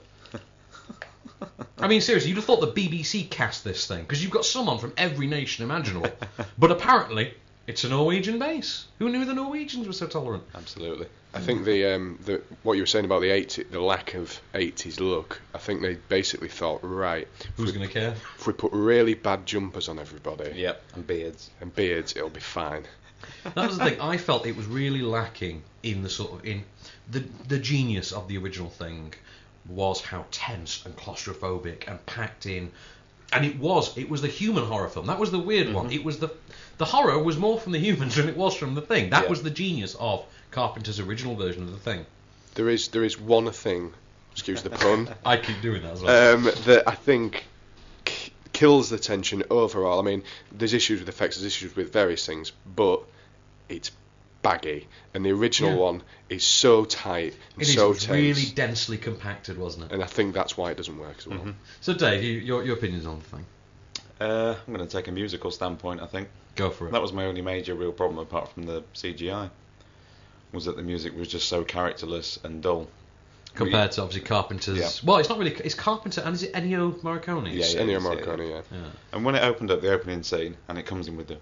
Speaker 8: I mean, seriously, you'd have thought the BBC cast this thing, because you've got someone from every nation imaginable. But apparently, it's a Norwegian base. Who knew the Norwegians were so tolerant?
Speaker 3: Absolutely. I think the what you were saying about the lack of 80s look, I think they basically thought, right,
Speaker 8: who's going to care?
Speaker 3: If we put really bad jumpers on everybody,
Speaker 9: yep, and beards,
Speaker 3: it'll be fine.
Speaker 8: That was the thing. I felt it was really lacking in the genius of the original Thing was how tense and claustrophobic and packed in. And it was the human horror film. That was the weird one. It was the horror was more from the humans than it was from The Thing. That was the genius of Carpenter's original version of The Thing.
Speaker 3: There is one thing, excuse the pun.
Speaker 8: I keep doing that as well.
Speaker 3: That I think kills the tension overall. I mean, there's issues with effects, there's issues with various things, but it's baggy. And the original one is so tight and so tense.
Speaker 8: It is really densely compacted, wasn't it?
Speaker 3: And I think that's why it doesn't work as well.
Speaker 8: So, Dave, your opinions on The Thing?
Speaker 9: I'm going to take a musical standpoint, I think.
Speaker 8: Go for it.
Speaker 9: That was my only major real problem, apart from the CGI, was that the music was just so characterless and dull.
Speaker 8: Compared to, obviously, Carpenter's... Yeah. Well, it's not really... It's Carpenter, and is it Ennio Morricone?
Speaker 3: Yeah, Ennio Morricone, yeah.
Speaker 9: And when it opened up, the opening scene, and it comes in with the...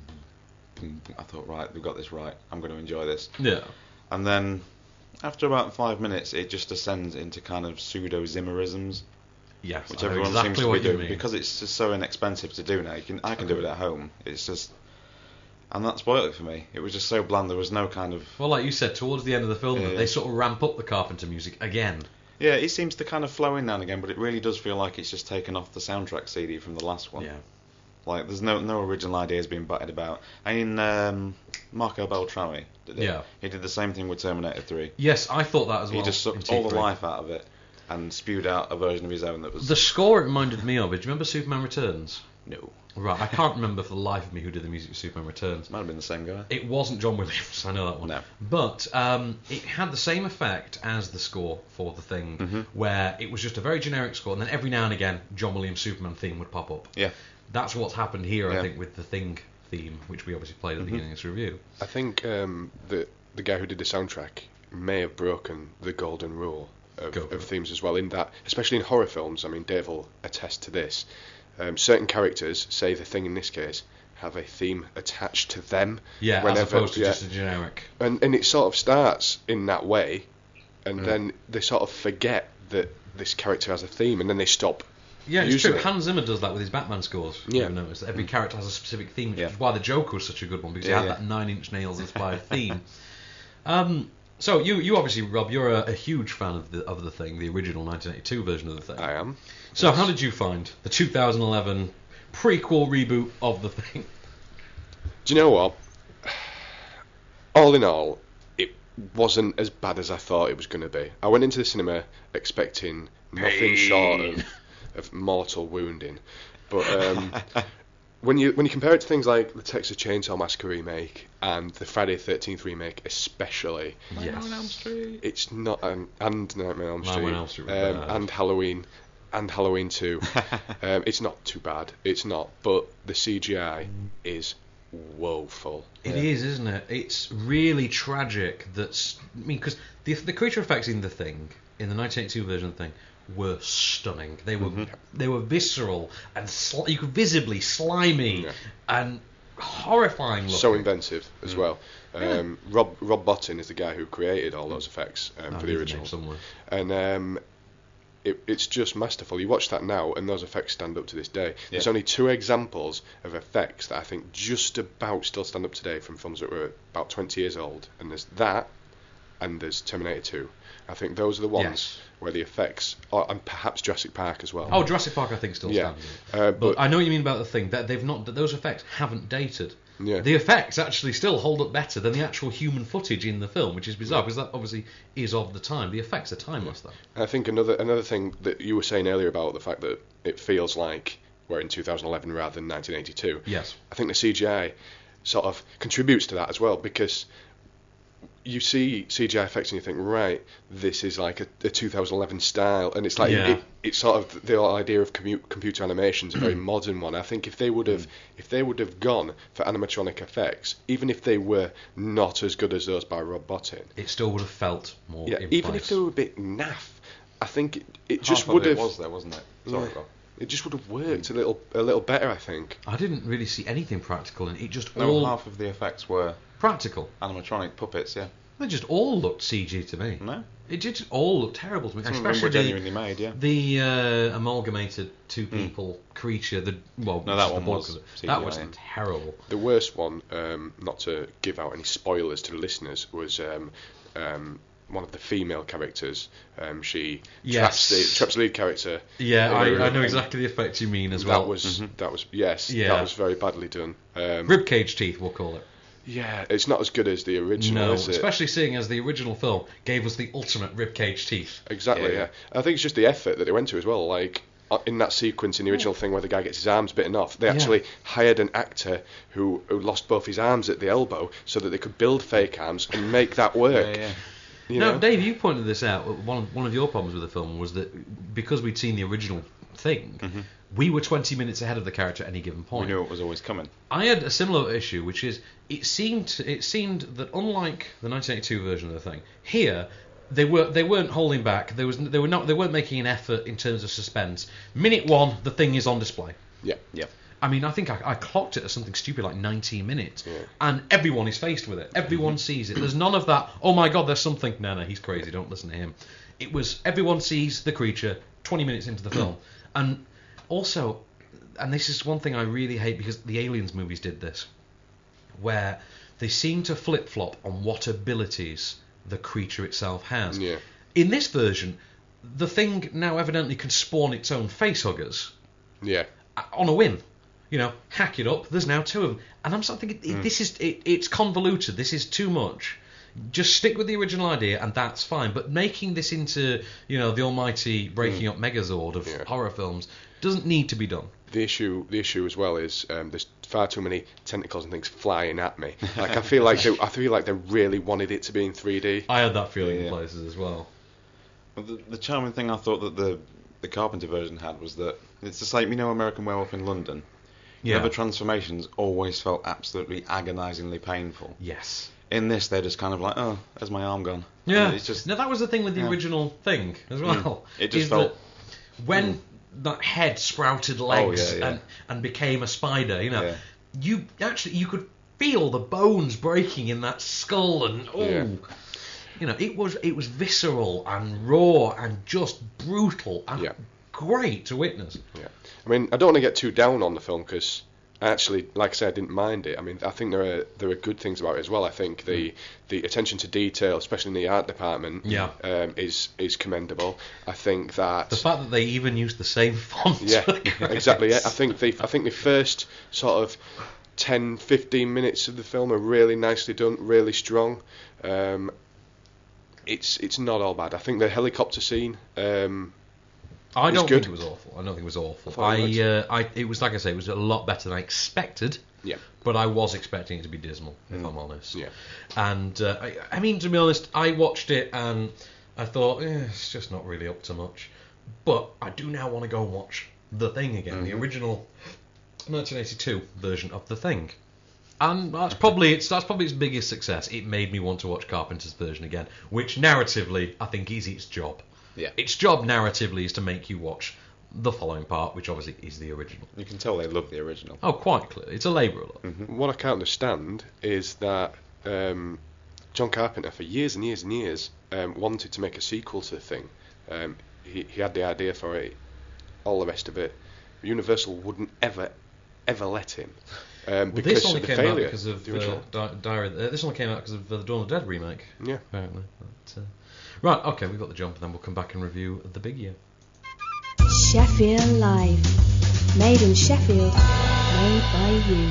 Speaker 9: I thought, right, we've got this right. I'm going to enjoy this.
Speaker 8: Yeah.
Speaker 9: And then, after about 5 minutes, it just descends into kind of pseudo-Zimmerisms.
Speaker 8: Yes,
Speaker 9: which everyone seems to be doing because it's just so inexpensive to do now. I can do it at home. It's just, and that spoiled it for me. It was just so bland. There was no kind of.
Speaker 8: Well, like you said, towards the end of the film, they sort of ramp up the Carpenter music again.
Speaker 9: Yeah, it seems to kind of flow in now and again, but it really does feel like it's just taken off the soundtrack CD from the last one.
Speaker 8: Yeah.
Speaker 9: Like there's no original ideas being batted about. I mean, Marco Beltrami did it.
Speaker 8: Yeah.
Speaker 9: He did the same thing with Terminator 3.
Speaker 8: Yes, I thought that as well.
Speaker 9: He just sucked all the life out of it and spewed out a version of his own that was...
Speaker 8: The score it reminded me of, do you remember Superman Returns?
Speaker 9: No.
Speaker 8: Right, I can't remember for the life of me who did the music for Superman Returns.
Speaker 9: Might have been the same guy.
Speaker 8: It wasn't John Williams, I know that one.
Speaker 9: No.
Speaker 8: But it had the same effect as the score for The Thing, where it was just a very generic score, and then every now and again, John Williams' Superman theme would pop up.
Speaker 9: Yeah.
Speaker 8: That's what's happened here, I think, with The Thing theme, which we obviously played at the beginning of this review.
Speaker 3: I think the guy who did the soundtrack may have broken the golden rule of themes as well, in that, especially in horror films, I mean, Dave will attest to this, certain characters, say The Thing in this case, have a theme attached to them.
Speaker 8: Yeah, whenever, as opposed to just a generic.
Speaker 3: And it sort of starts in that way, and then they sort of forget that this character has a theme, and then they stop.
Speaker 8: Yeah, it's true. Hans Zimmer does that with his Batman scores.
Speaker 3: Yeah.
Speaker 8: You've noticed that every character has a specific theme, which is why the Joker was such a good one, because he had that 9 Inch Nails inspired theme. So you obviously, Rob, you're a huge fan of the Thing, the original 1982 version of The Thing.
Speaker 3: I am.
Speaker 8: So how did you find the 2011 prequel reboot of The Thing?
Speaker 3: Do you know what? All in all, it wasn't as bad as I thought it was going to be. I went into the cinema expecting nothing short of mortal wounding, but when you compare it to things like the Texas Chainsaw Massacre remake and the Friday the 13th remake, especially,
Speaker 8: Nightmare on Elm Street,
Speaker 3: it's not and Nightmare on Elm Street,
Speaker 8: Nightmare on Elm Street
Speaker 3: and Halloween, and Halloween 2. It's not too bad. It's not, but the CGI is woeful.
Speaker 8: It is, isn't it? It's really tragic. Because the creature effects in The Thing, in the 1982 version of The Thing, were stunning. They were visceral and you could visibly slimy and horrifying looking.
Speaker 3: So inventive as well. Rob Bottin is the guy who created all those effects for the original. And it's just masterful. You watch that now, and those effects stand up to this day. There's only 2 examples of effects that I think just about still stand up today from films that were about 20 years old. And there's that, and there's Terminator 2. I think those are the ones where the effects, and perhaps Jurassic Park as well.
Speaker 8: Oh, Jurassic Park I think still stands. But I know what you mean about The Thing. That those effects haven't dated.
Speaker 3: Yeah.
Speaker 8: The effects actually still hold up better than the actual human footage in the film, which is bizarre because that obviously is of the time. The effects are timeless, though.
Speaker 3: I think another thing that you were saying earlier about the fact that it feels like we're in 2011 rather than 1982.
Speaker 8: Yes.
Speaker 3: I think the CGI sort of contributes to that as well, because you see CGI effects and you think, right, this is like a 2011 style, and it's like it's sort of the idea of computer animation is a very modern one. I think if they would have gone for animatronic effects, even if they were not as good as those by Rob Bottin,
Speaker 8: it still would have felt more.
Speaker 3: Yeah,
Speaker 8: in
Speaker 3: even
Speaker 8: place.
Speaker 3: if they were a bit naff, I think it
Speaker 9: Half
Speaker 3: just
Speaker 9: of
Speaker 3: would
Speaker 9: it
Speaker 3: have.
Speaker 9: was there, wasn't it? Sorry, Rob.
Speaker 3: It just would have worked a little better, I think.
Speaker 8: I didn't really see anything practical in it.
Speaker 9: Half of the effects were
Speaker 8: practical
Speaker 9: animatronic puppets. Yeah.
Speaker 8: They just all looked CG to me.
Speaker 9: No.
Speaker 8: It just all looked terrible to me.
Speaker 9: Some of them were genuinely made, yeah.
Speaker 8: The amalgamated two people creature.
Speaker 9: That one was CGI.
Speaker 8: That was terrible.
Speaker 3: The worst one, not to give out any spoilers to the listeners, was one of the female characters. She traps the lead character.
Speaker 8: Yeah, I know exactly the effect you mean as well.
Speaker 3: That was very badly done.
Speaker 8: Ribcage teeth, we'll call it.
Speaker 3: Yeah, it's not as good as the original, is it?
Speaker 8: Especially seeing as the original film gave us the ultimate ribcage teeth.
Speaker 3: Exactly, yeah. I think it's just the effort that they went to as well. Like, in that sequence in the original thing where the guy gets his arms bitten off, they actually hired an actor who lost both his arms at the elbow so that they could build fake arms and make that work.
Speaker 9: Yeah.
Speaker 8: Now, Dave, you pointed this out. One of your problems with the film was that because we'd seen the original thing, we were 20 minutes ahead of the character at any given point.
Speaker 9: We knew it was always coming.
Speaker 8: I had a similar issue, which is it seemed that unlike the 1982 version of the thing, here they weren't holding back. They weren't making an effort in terms of suspense. Minute 1, the thing is on display.
Speaker 3: Yeah.
Speaker 8: I mean, I think I clocked it as something stupid like 19 minutes, and everyone is faced with it. Everyone sees it. There's none of that, oh my god, there's something. No, he's crazy, don't listen to him. It was everyone sees the creature 20 minutes into the film. And also, and this is one thing I really hate because the Aliens movies did this, where they seem to flip-flop on what abilities the creature itself has.
Speaker 3: Yeah.
Speaker 8: In this version, the thing now evidently can spawn its own facehuggers.
Speaker 3: Yeah.
Speaker 8: On a whim. You know, hack it up. There's now 2 of them, and I'm starting to think it's convoluted. This is too much. Just stick with the original idea, and that's fine. But making this into, the almighty breaking up Megazord of horror films doesn't need to be done.
Speaker 3: The issue as well is there's far too many tentacles and things flying at me. Like I feel like they really wanted it to be in 3D.
Speaker 8: I had that feeling in places as well.
Speaker 9: The charming thing I thought that the Carpenter version had was that it's just like American Werewolf in London.
Speaker 8: Yeah.
Speaker 9: The transformations always felt absolutely agonisingly painful.
Speaker 8: Yes.
Speaker 9: In this, they're just kind of like, oh, there's my arm gone.
Speaker 8: Yeah.
Speaker 9: It's just,
Speaker 8: now that was the thing with the original thing as well.
Speaker 9: It just felt
Speaker 8: that when that head sprouted legs and became a spider. You could feel the bones breaking in that skull, and it was visceral and raw and just brutal and great to witness.
Speaker 3: Yeah. I mean, I don't want to get too down on the film because actually, like I said, I didn't mind it. I mean, I think there are good things about it as well. I think the attention to detail, especially in the art department, is commendable. I think that
Speaker 8: the fact that they even used the same font.
Speaker 3: Yeah, exactly. Yeah. I think the first sort of 10-15 minutes of the film are really nicely done, really strong. It's not all bad. I think the helicopter scene.
Speaker 8: I don't think it was awful. It was, like I say, it was a lot better than I expected.
Speaker 3: Yeah.
Speaker 8: But I was expecting it to be dismal, if I'm honest.
Speaker 3: Yeah.
Speaker 8: And I mean, to be honest, I watched it and I thought, it's just not really up to much. But I do now want to go and watch The Thing again, the original 1982 version of The Thing. And that's probably its biggest success. It made me want to watch Carpenter's version again, which narratively I think is its job.
Speaker 9: Yeah.
Speaker 8: Its job narratively is to make you watch the following part, which obviously is the original.
Speaker 9: You can tell they love the original.
Speaker 8: Oh, quite clearly. It's a labour of love.
Speaker 3: What I can't understand is that John Carpenter, for years and years and years, wanted to make a sequel to The Thing. He had the idea for it, all the rest of it. Universal wouldn't ever let him. Because
Speaker 8: this only
Speaker 3: of the
Speaker 8: came
Speaker 3: failure
Speaker 8: out because of
Speaker 3: the original.
Speaker 8: this only came out because of the Dawn of the Dead remake.
Speaker 3: Yeah.
Speaker 8: Apparently. But, right, okay, we've got the jump, and then we'll come back and review The Big Year.
Speaker 1: Sheffield Live. Made in Sheffield. Made by you.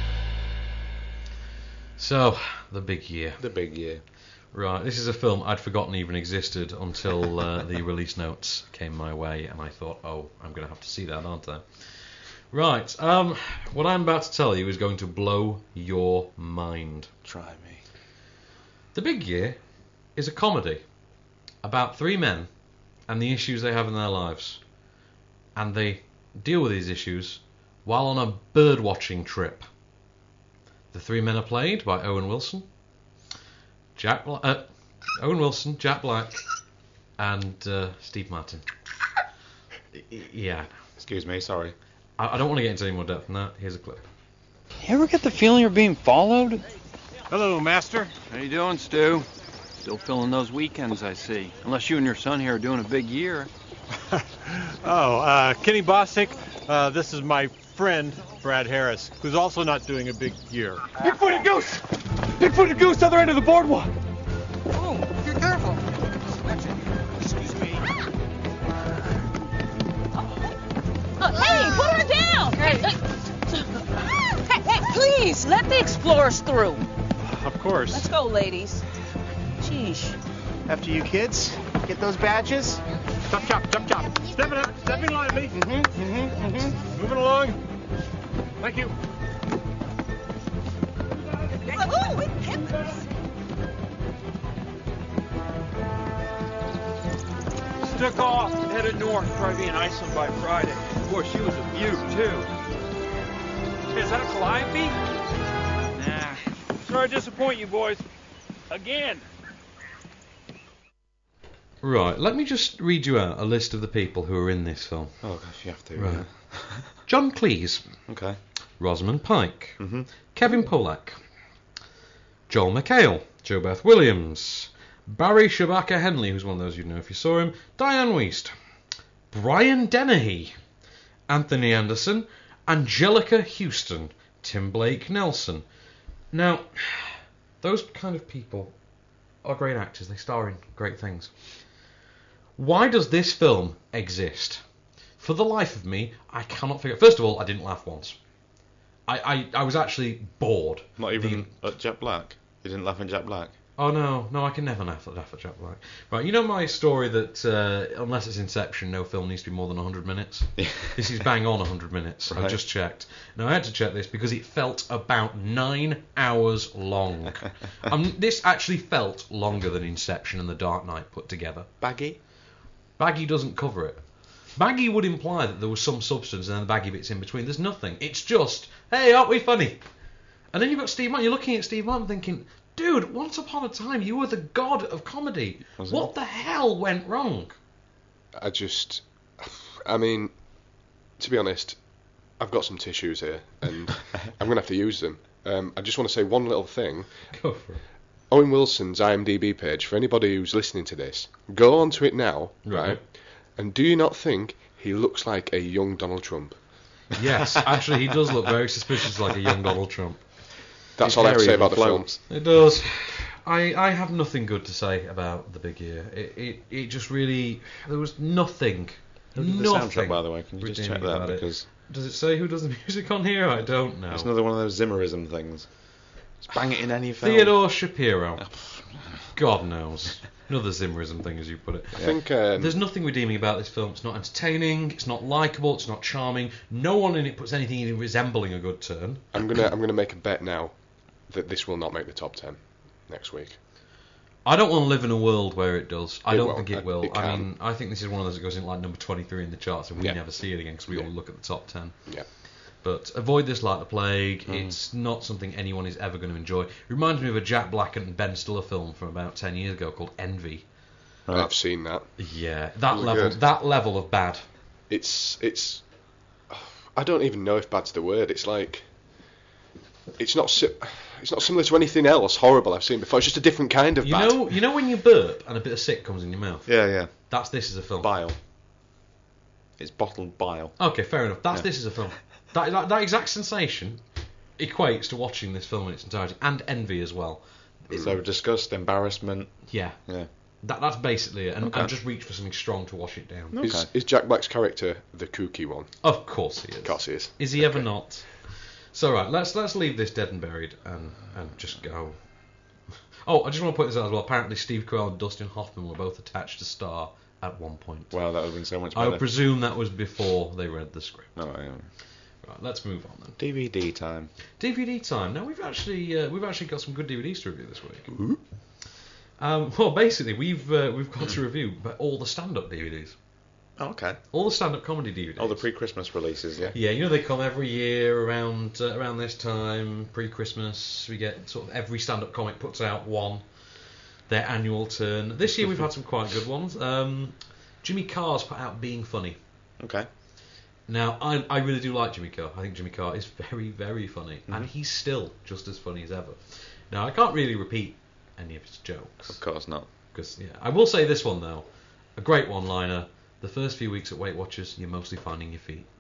Speaker 8: So, The Big Year.
Speaker 9: The Big Year.
Speaker 8: Right, this is a film I'd forgotten even existed until the release notes came my way, and I thought, oh, I'm going to have to see that, aren't I? Right, what I'm about to tell you is going to blow your mind.
Speaker 9: Try me.
Speaker 8: The Big Year is a comedy about three men and the issues they have in their lives. And they deal with these issues while on a bird-watching trip. The three men are played by Owen Wilson, Jack Black, and Steve Martin. Yeah.
Speaker 9: Excuse me, sorry.
Speaker 8: I don't want to get into any more depth than that. Here's a clip.
Speaker 15: You ever get the feeling you're being followed?
Speaker 16: Hello, Master.
Speaker 15: How you doing, Stu? Still filling those weekends, I see. Unless you and your son here are doing a big year.
Speaker 16: Kenny Bostic. This is my friend, Brad Harris, who's also not doing a big year.
Speaker 15: Big-footed goose! Big-footed goose, other end of the boardwalk!
Speaker 17: Oh, be careful.
Speaker 16: Excuse me.
Speaker 17: Hey, put her down! Hey, please, let the explorers through.
Speaker 16: Of course.
Speaker 17: Let's go, ladies. Sheesh.
Speaker 11: After you kids, get those badges.
Speaker 16: Chop, chop, chop, chop. Stepping lively. Moving along. Thank you.
Speaker 17: Oh, it happens.
Speaker 15: Took off, headed north, probably in Iceland by Friday. Of course, she was a beaut, too. Hey, is that a calliope? Nah. Sorry to disappoint you, boys. Again.
Speaker 8: Right, let me just read you out a list of the people who are in this film.
Speaker 9: Oh, gosh, you have to.
Speaker 8: Right.
Speaker 9: Yeah.
Speaker 8: John Cleese.
Speaker 9: Okay.
Speaker 8: Rosamund Pike. Kevin Pollak. Joel McHale. Jo Beth Williams. Barry Shabaka Henley, who's one of those you'd know if you saw him. Diane Wiest. Brian Dennehy. Anthony Anderson. Angelica Houston. Tim Blake Nelson. Now, those kind of people are great actors. They star in great things. Why does this film exist? For the life of me, I cannot figure. First of all, I didn't laugh once. I was actually bored.
Speaker 9: Not even at Jack Black? You didn't laugh at Jack Black?
Speaker 8: Oh, no, I can never laugh at Jack Black. Right, you know my story that unless it's Inception, no film needs to be more than 100 minutes? This is bang on 100 minutes.
Speaker 9: Right.
Speaker 8: I just checked. Now, I had to check this because it felt about 9 hours long. This actually felt longer than Inception and The Dark Knight put together.
Speaker 9: Baggy
Speaker 8: doesn't cover it. Baggy would imply that there was some substance and then the baggy bits in between. There's nothing. It's just, hey, aren't we funny? And then you've got Steve Martin. You're looking at Steve Martin thinking, dude, once upon a time you were the god of comedy. What the hell went wrong?
Speaker 3: I mean, to be honest, I've got some tissues here and I'm going to have to use them. I just want to say one little thing.
Speaker 8: Go for it.
Speaker 3: Owen Wilson's IMDb page, for anybody who's listening to this, go onto it now, right? And do you not think he looks like a young Donald Trump?
Speaker 8: Yes, actually he does look very suspicious like a young Donald Trump.
Speaker 3: That's all I have to say about the film.
Speaker 8: It does. I have nothing good to say about The Big Year. It just really, there was nothing.
Speaker 9: Who did the soundtrack, by the way? Can you just check that? Because
Speaker 8: does it say who does the music on here? I don't know.
Speaker 9: It's another one of those Zimmerism things. Just bang it in any film.
Speaker 8: Theodore Shapiro. God knows. Another Zimmerism thing, as you put it.
Speaker 3: I think
Speaker 8: there's nothing redeeming about this film. It's not entertaining. It's not likeable. It's not charming. No one in it puts anything even resembling a good turn.
Speaker 3: I'm gonna make a bet now that this will not make the top 10 next week.
Speaker 8: I don't want to live in a world where it does. I don't
Speaker 3: won't.
Speaker 8: think it will.
Speaker 3: It
Speaker 8: I
Speaker 3: can.
Speaker 8: mean, I think this is one of those that goes in like number 23 in the charts, and we never see it again because we all look at the top 10.
Speaker 3: Yeah.
Speaker 8: But avoid this like the plague. It's not something anyone is ever going to enjoy. It reminds me of a Jack Black and Ben Stiller film from about 10 years ago called Envy.
Speaker 3: I've seen that.
Speaker 8: Yeah, that
Speaker 3: Really
Speaker 8: level,
Speaker 3: good.
Speaker 8: that level of bad.
Speaker 3: It's. I don't even know if bad's the word. It's like. It's not similar to anything else horrible I've seen before. It's just a different kind of bad.
Speaker 8: You know when you burp and a bit of sick comes in your mouth.
Speaker 9: Yeah.
Speaker 8: This is a film.
Speaker 9: Bile. It's bottled bile.
Speaker 8: Okay, fair enough. This is a film. That exact sensation equates to watching this film in its entirety, and Envy as well.
Speaker 9: So disgust, embarrassment.
Speaker 8: Yeah. That's basically it, and just reach for something strong to wash it down.
Speaker 3: Okay. Is Jack Black's character the kooky one?
Speaker 8: Of course he is.
Speaker 3: Of course he is.
Speaker 8: Is he ever not? So right, let's leave this dead and buried and just go. Oh, I just want to point this out as well. Apparently, Steve Carell and Dustin Hoffman were both attached to star at one point.
Speaker 9: Wow, that would have been so much
Speaker 8: I
Speaker 9: better.
Speaker 8: would presume that was before they read the script.
Speaker 9: Oh, yeah.
Speaker 8: Right, let's move on then.
Speaker 9: DVD time.
Speaker 8: DVD time. Now we've actually got some good DVDs to review this week. Well, basically we've got to review all the stand-up DVDs.
Speaker 9: Oh, okay.
Speaker 8: All the stand-up comedy DVDs.
Speaker 9: Oh, the pre-Christmas releases, yeah.
Speaker 8: Yeah, you know they come every year around this time, pre-Christmas. We get sort of every stand-up comic puts out one, their annual turn. This year we've had some quite good ones. Jimmy Carr's put out Being Funny.
Speaker 9: Okay.
Speaker 8: Now, I really do like Jimmy Carr. I think Jimmy Carr is very, very funny, and he's still just as funny as ever. Now, I can't really repeat any of his jokes.
Speaker 9: Of course not.
Speaker 8: Because I will say this one though, a great one-liner. The first few weeks at Weight Watchers, you're mostly finding your feet.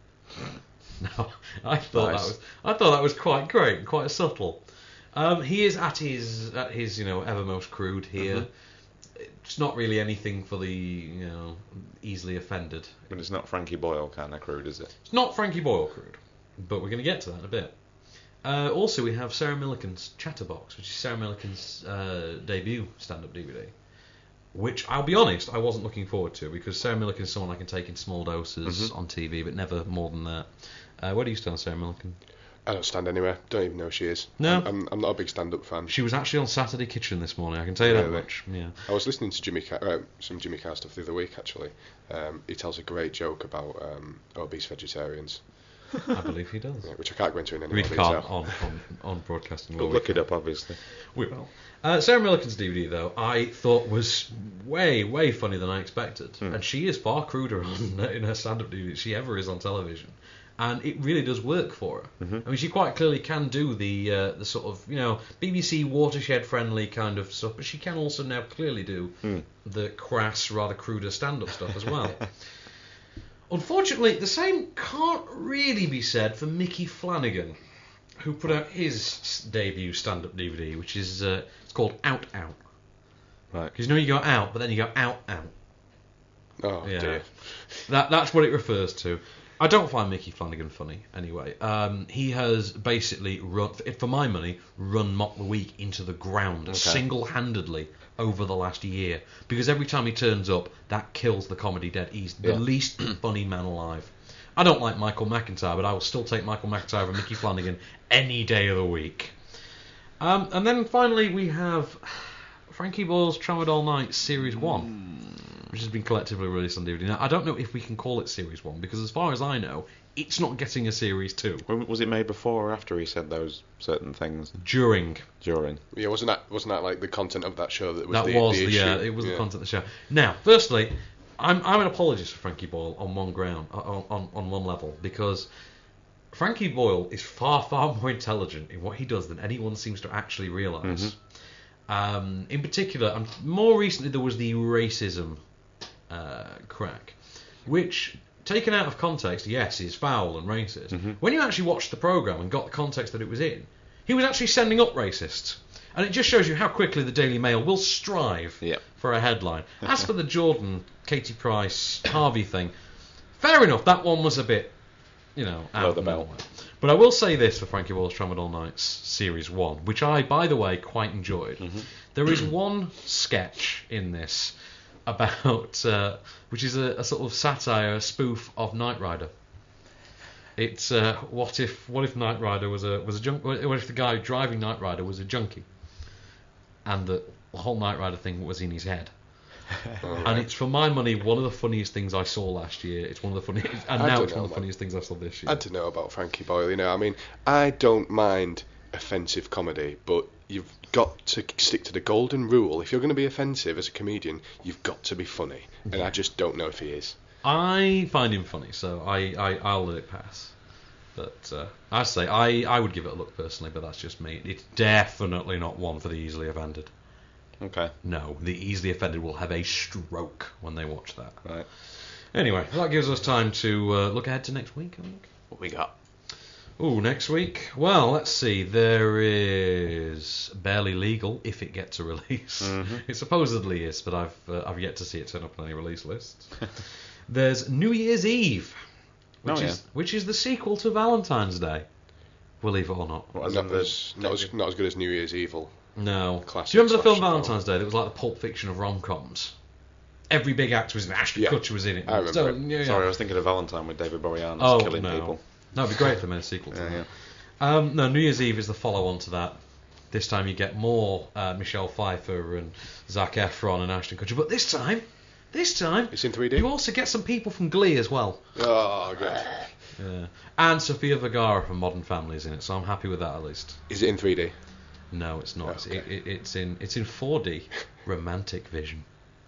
Speaker 8: Now, I thought that was quite great, quite subtle. He is at his ever most crude here. It's not really anything for the easily offended.
Speaker 9: But it's not Frankie Boyle kind of crude, is it?
Speaker 8: It's not Frankie Boyle crude, but we're going to get to that in a bit. Also, we have Sarah Millican's Chatterbox, which is Sarah Millican's debut stand-up DVD. Which, I'll be honest, I wasn't looking forward to, because Sarah Millican is someone I can take in small doses on TV, but never more than that. Where do you stand on Sarah Millican?
Speaker 3: I don't stand anywhere. Don't even know who she is.
Speaker 8: No?
Speaker 3: I'm not a big stand-up fan.
Speaker 8: She was actually on Saturday Kitchen this morning, I can tell you that
Speaker 3: Really?
Speaker 8: much. Yeah.
Speaker 3: I was listening to some Jimmy Carr stuff the other week, actually. He tells a great joke about obese vegetarians.
Speaker 8: I believe he does.
Speaker 3: Yeah, which I can't go into in any
Speaker 8: We
Speaker 3: more
Speaker 8: can't
Speaker 3: detail.
Speaker 8: on broadcasting.
Speaker 9: But look it up, obviously.
Speaker 8: We will. Sarah Millican's DVD, though, I thought was way, way funnier than I expected. And she is far cruder in her stand-up DVD than she ever is on television. And it really does work for her. I mean, she quite clearly can do the sort of, BBC watershed-friendly kind of stuff, but she can also now clearly do the crass, rather cruder stand-up stuff as well. Unfortunately, the same can't really be said for Mickey Flanagan, who put out his debut stand-up DVD, which is it's called Out Out.
Speaker 9: Right.
Speaker 8: Because you go out, but then you go out out.
Speaker 3: Oh, dear.
Speaker 8: That's what it refers to. I don't find Mickey Flanagan funny, anyway. He has basically run, for my money, run Mock the Week into the ground single-handedly over the last year. Because every time he turns up, that kills the comedy dead. He's the least funny man alive. I don't like Michael McIntyre, but I will still take Michael McIntyre over Mickey Flanagan any day of the week. And then finally we have Frankie Boyle's Tramadol Nights Series 1, which has been collectively released on DVD. Now, I don't know if we can call it Series 1, because as far as I know, it's not getting a Series 2.
Speaker 9: Was it made before or after he said those certain things?
Speaker 8: During.
Speaker 3: Yeah, wasn't that like the content of that show that was
Speaker 8: the
Speaker 3: issue?
Speaker 8: Yeah, it was the content of the show. Now, firstly, I'm an apologist for Frankie Boyle on one ground, on one level, because Frankie Boyle is far, far more intelligent in what he does than anyone seems to actually realise. In particular, more recently there was the racism crack, which, taken out of context, yes, is foul and racist. When you actually watched the programme and got the context that it was in, he was actually sending up racists. And it just shows you how quickly the Daily Mail will strive for a headline. As for the Jordan, Katie Price, Harvey thing, fair enough, that one was a bit, out of nowhere. But I will say this for Frankie Boyle's Tramadol Nights Series 1, which I, by the way, quite enjoyed. There is one sketch in this about, which is a sort of satire, a spoof of Knight Rider. It's what if Knight Rider was a junkie? What if the guy driving Knight Rider was a junkie? and that the whole Knight Rider thing was in his head. And it's, for my money, one of the funniest things I saw last year. It's one of the funniest, and now it's one of the funniest things I saw this year.
Speaker 3: I don't know about Frankie Boyle. You know, I mean, I don't mind offensive comedy, but you've got to stick to the golden rule. If you're going to be offensive as a comedian, you've got to be funny, and I just don't know if he is.
Speaker 8: I find him funny, so I'll let it pass. But I say I would give it a look personally, but that's just me. It's definitely not one for the easily offended.
Speaker 9: Okay.
Speaker 8: No, the easily offended will have a stroke when they watch that.
Speaker 9: Right.
Speaker 8: Anyway, that gives us time to look ahead to next week, I think.
Speaker 9: What we got?
Speaker 8: Ooh, next week? Well, let's see. There is Barely Legal, if it gets a release.
Speaker 9: Mm-hmm.
Speaker 8: It supposedly is, but I've yet to see it turn up on any release lists. There's New Year's Eve, which is the sequel to Valentine's Day, believe it or not.
Speaker 3: Not as good as New Year's Evil.
Speaker 8: No.
Speaker 3: Classic.
Speaker 8: Do you remember the film Valentine's Day? That was like the Pulp Fiction of rom-coms. Every big actor was in it. Ashton Kutcher was in it.
Speaker 3: I remember it.
Speaker 8: Yeah.
Speaker 9: Sorry, I was thinking of Valentine with David Boreanaz killing people.
Speaker 8: No, it'd be great if they made a sequel to that. No, New Year's Eve is the follow-on to that. This time you get more Michelle Pfeiffer and Zac Efron and Ashton Kutcher. But this time,
Speaker 3: it's in 3D.
Speaker 8: You also get some people from Glee as well.
Speaker 3: Oh, good.
Speaker 8: Yeah. And Sofia Vergara from Modern Family is in it, so I'm happy with that at least.
Speaker 3: Is it in 3D?
Speaker 8: No, it's not.
Speaker 3: Okay.
Speaker 8: It's in 4D, romantic vision.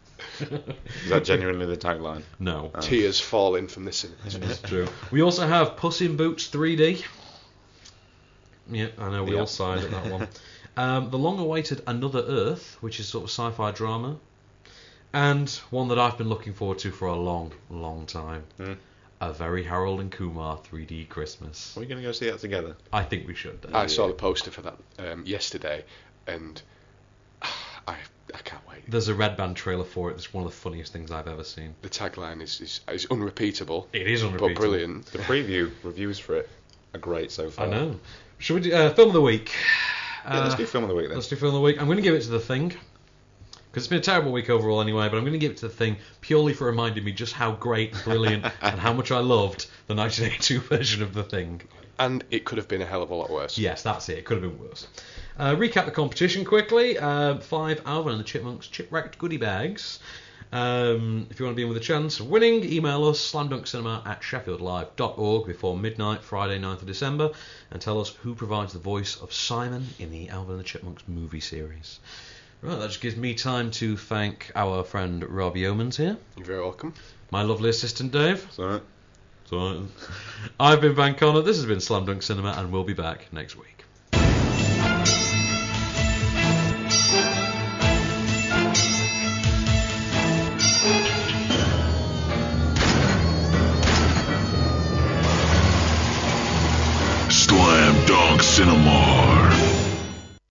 Speaker 9: Is that genuinely the tagline?
Speaker 8: No.
Speaker 3: Tears falling from this image.
Speaker 8: That's true. We also have Puss in Boots 3D. Yeah, I know we all sighed at that one. The long-awaited Another Earth, which is sort of sci-fi drama, and one that I've been looking forward to for a long, long time. A Very Harold and Kumar 3D Christmas.
Speaker 9: Are we going to go see that together?
Speaker 8: I think we should.
Speaker 3: I saw the poster for that yesterday, and I can't wait.
Speaker 8: There's a Red Band trailer for it. It's one of the funniest things I've ever seen.
Speaker 3: The tagline is unrepeatable.
Speaker 8: It is unrepeatable.
Speaker 3: But brilliant.
Speaker 9: The preview reviews for it are great so far.
Speaker 8: I know. Should we do Film of the Week?
Speaker 9: Let's do Film of the Week then.
Speaker 8: Let's do Film of the Week. I'm going to give it to The Thing, because it's been a terrible week overall anyway, but I'm going to give it to The Thing purely for reminding me just how great, brilliant, and how much I loved the 1982 version of The Thing.
Speaker 3: And it could have been a hell of a lot worse.
Speaker 8: Yes, that's it. It could have been worse. Recap the competition quickly. 5 Alvin and the Chipmunks Chipwrecked goodie bags. If you want to be in with a chance of winning, email us slamdunkcinema@sheffieldlive.org before midnight, Friday 9th of December, and tell us who provides the voice of Simon in the Alvin and the Chipmunks movie series. Right, that just gives me time to thank our friend Rob Yeomans here.
Speaker 3: You're very welcome.
Speaker 8: My lovely assistant Dave.
Speaker 9: Sorry.
Speaker 8: I've been Van Connor, this has been Slam Dunk Cinema, and we'll be back next week.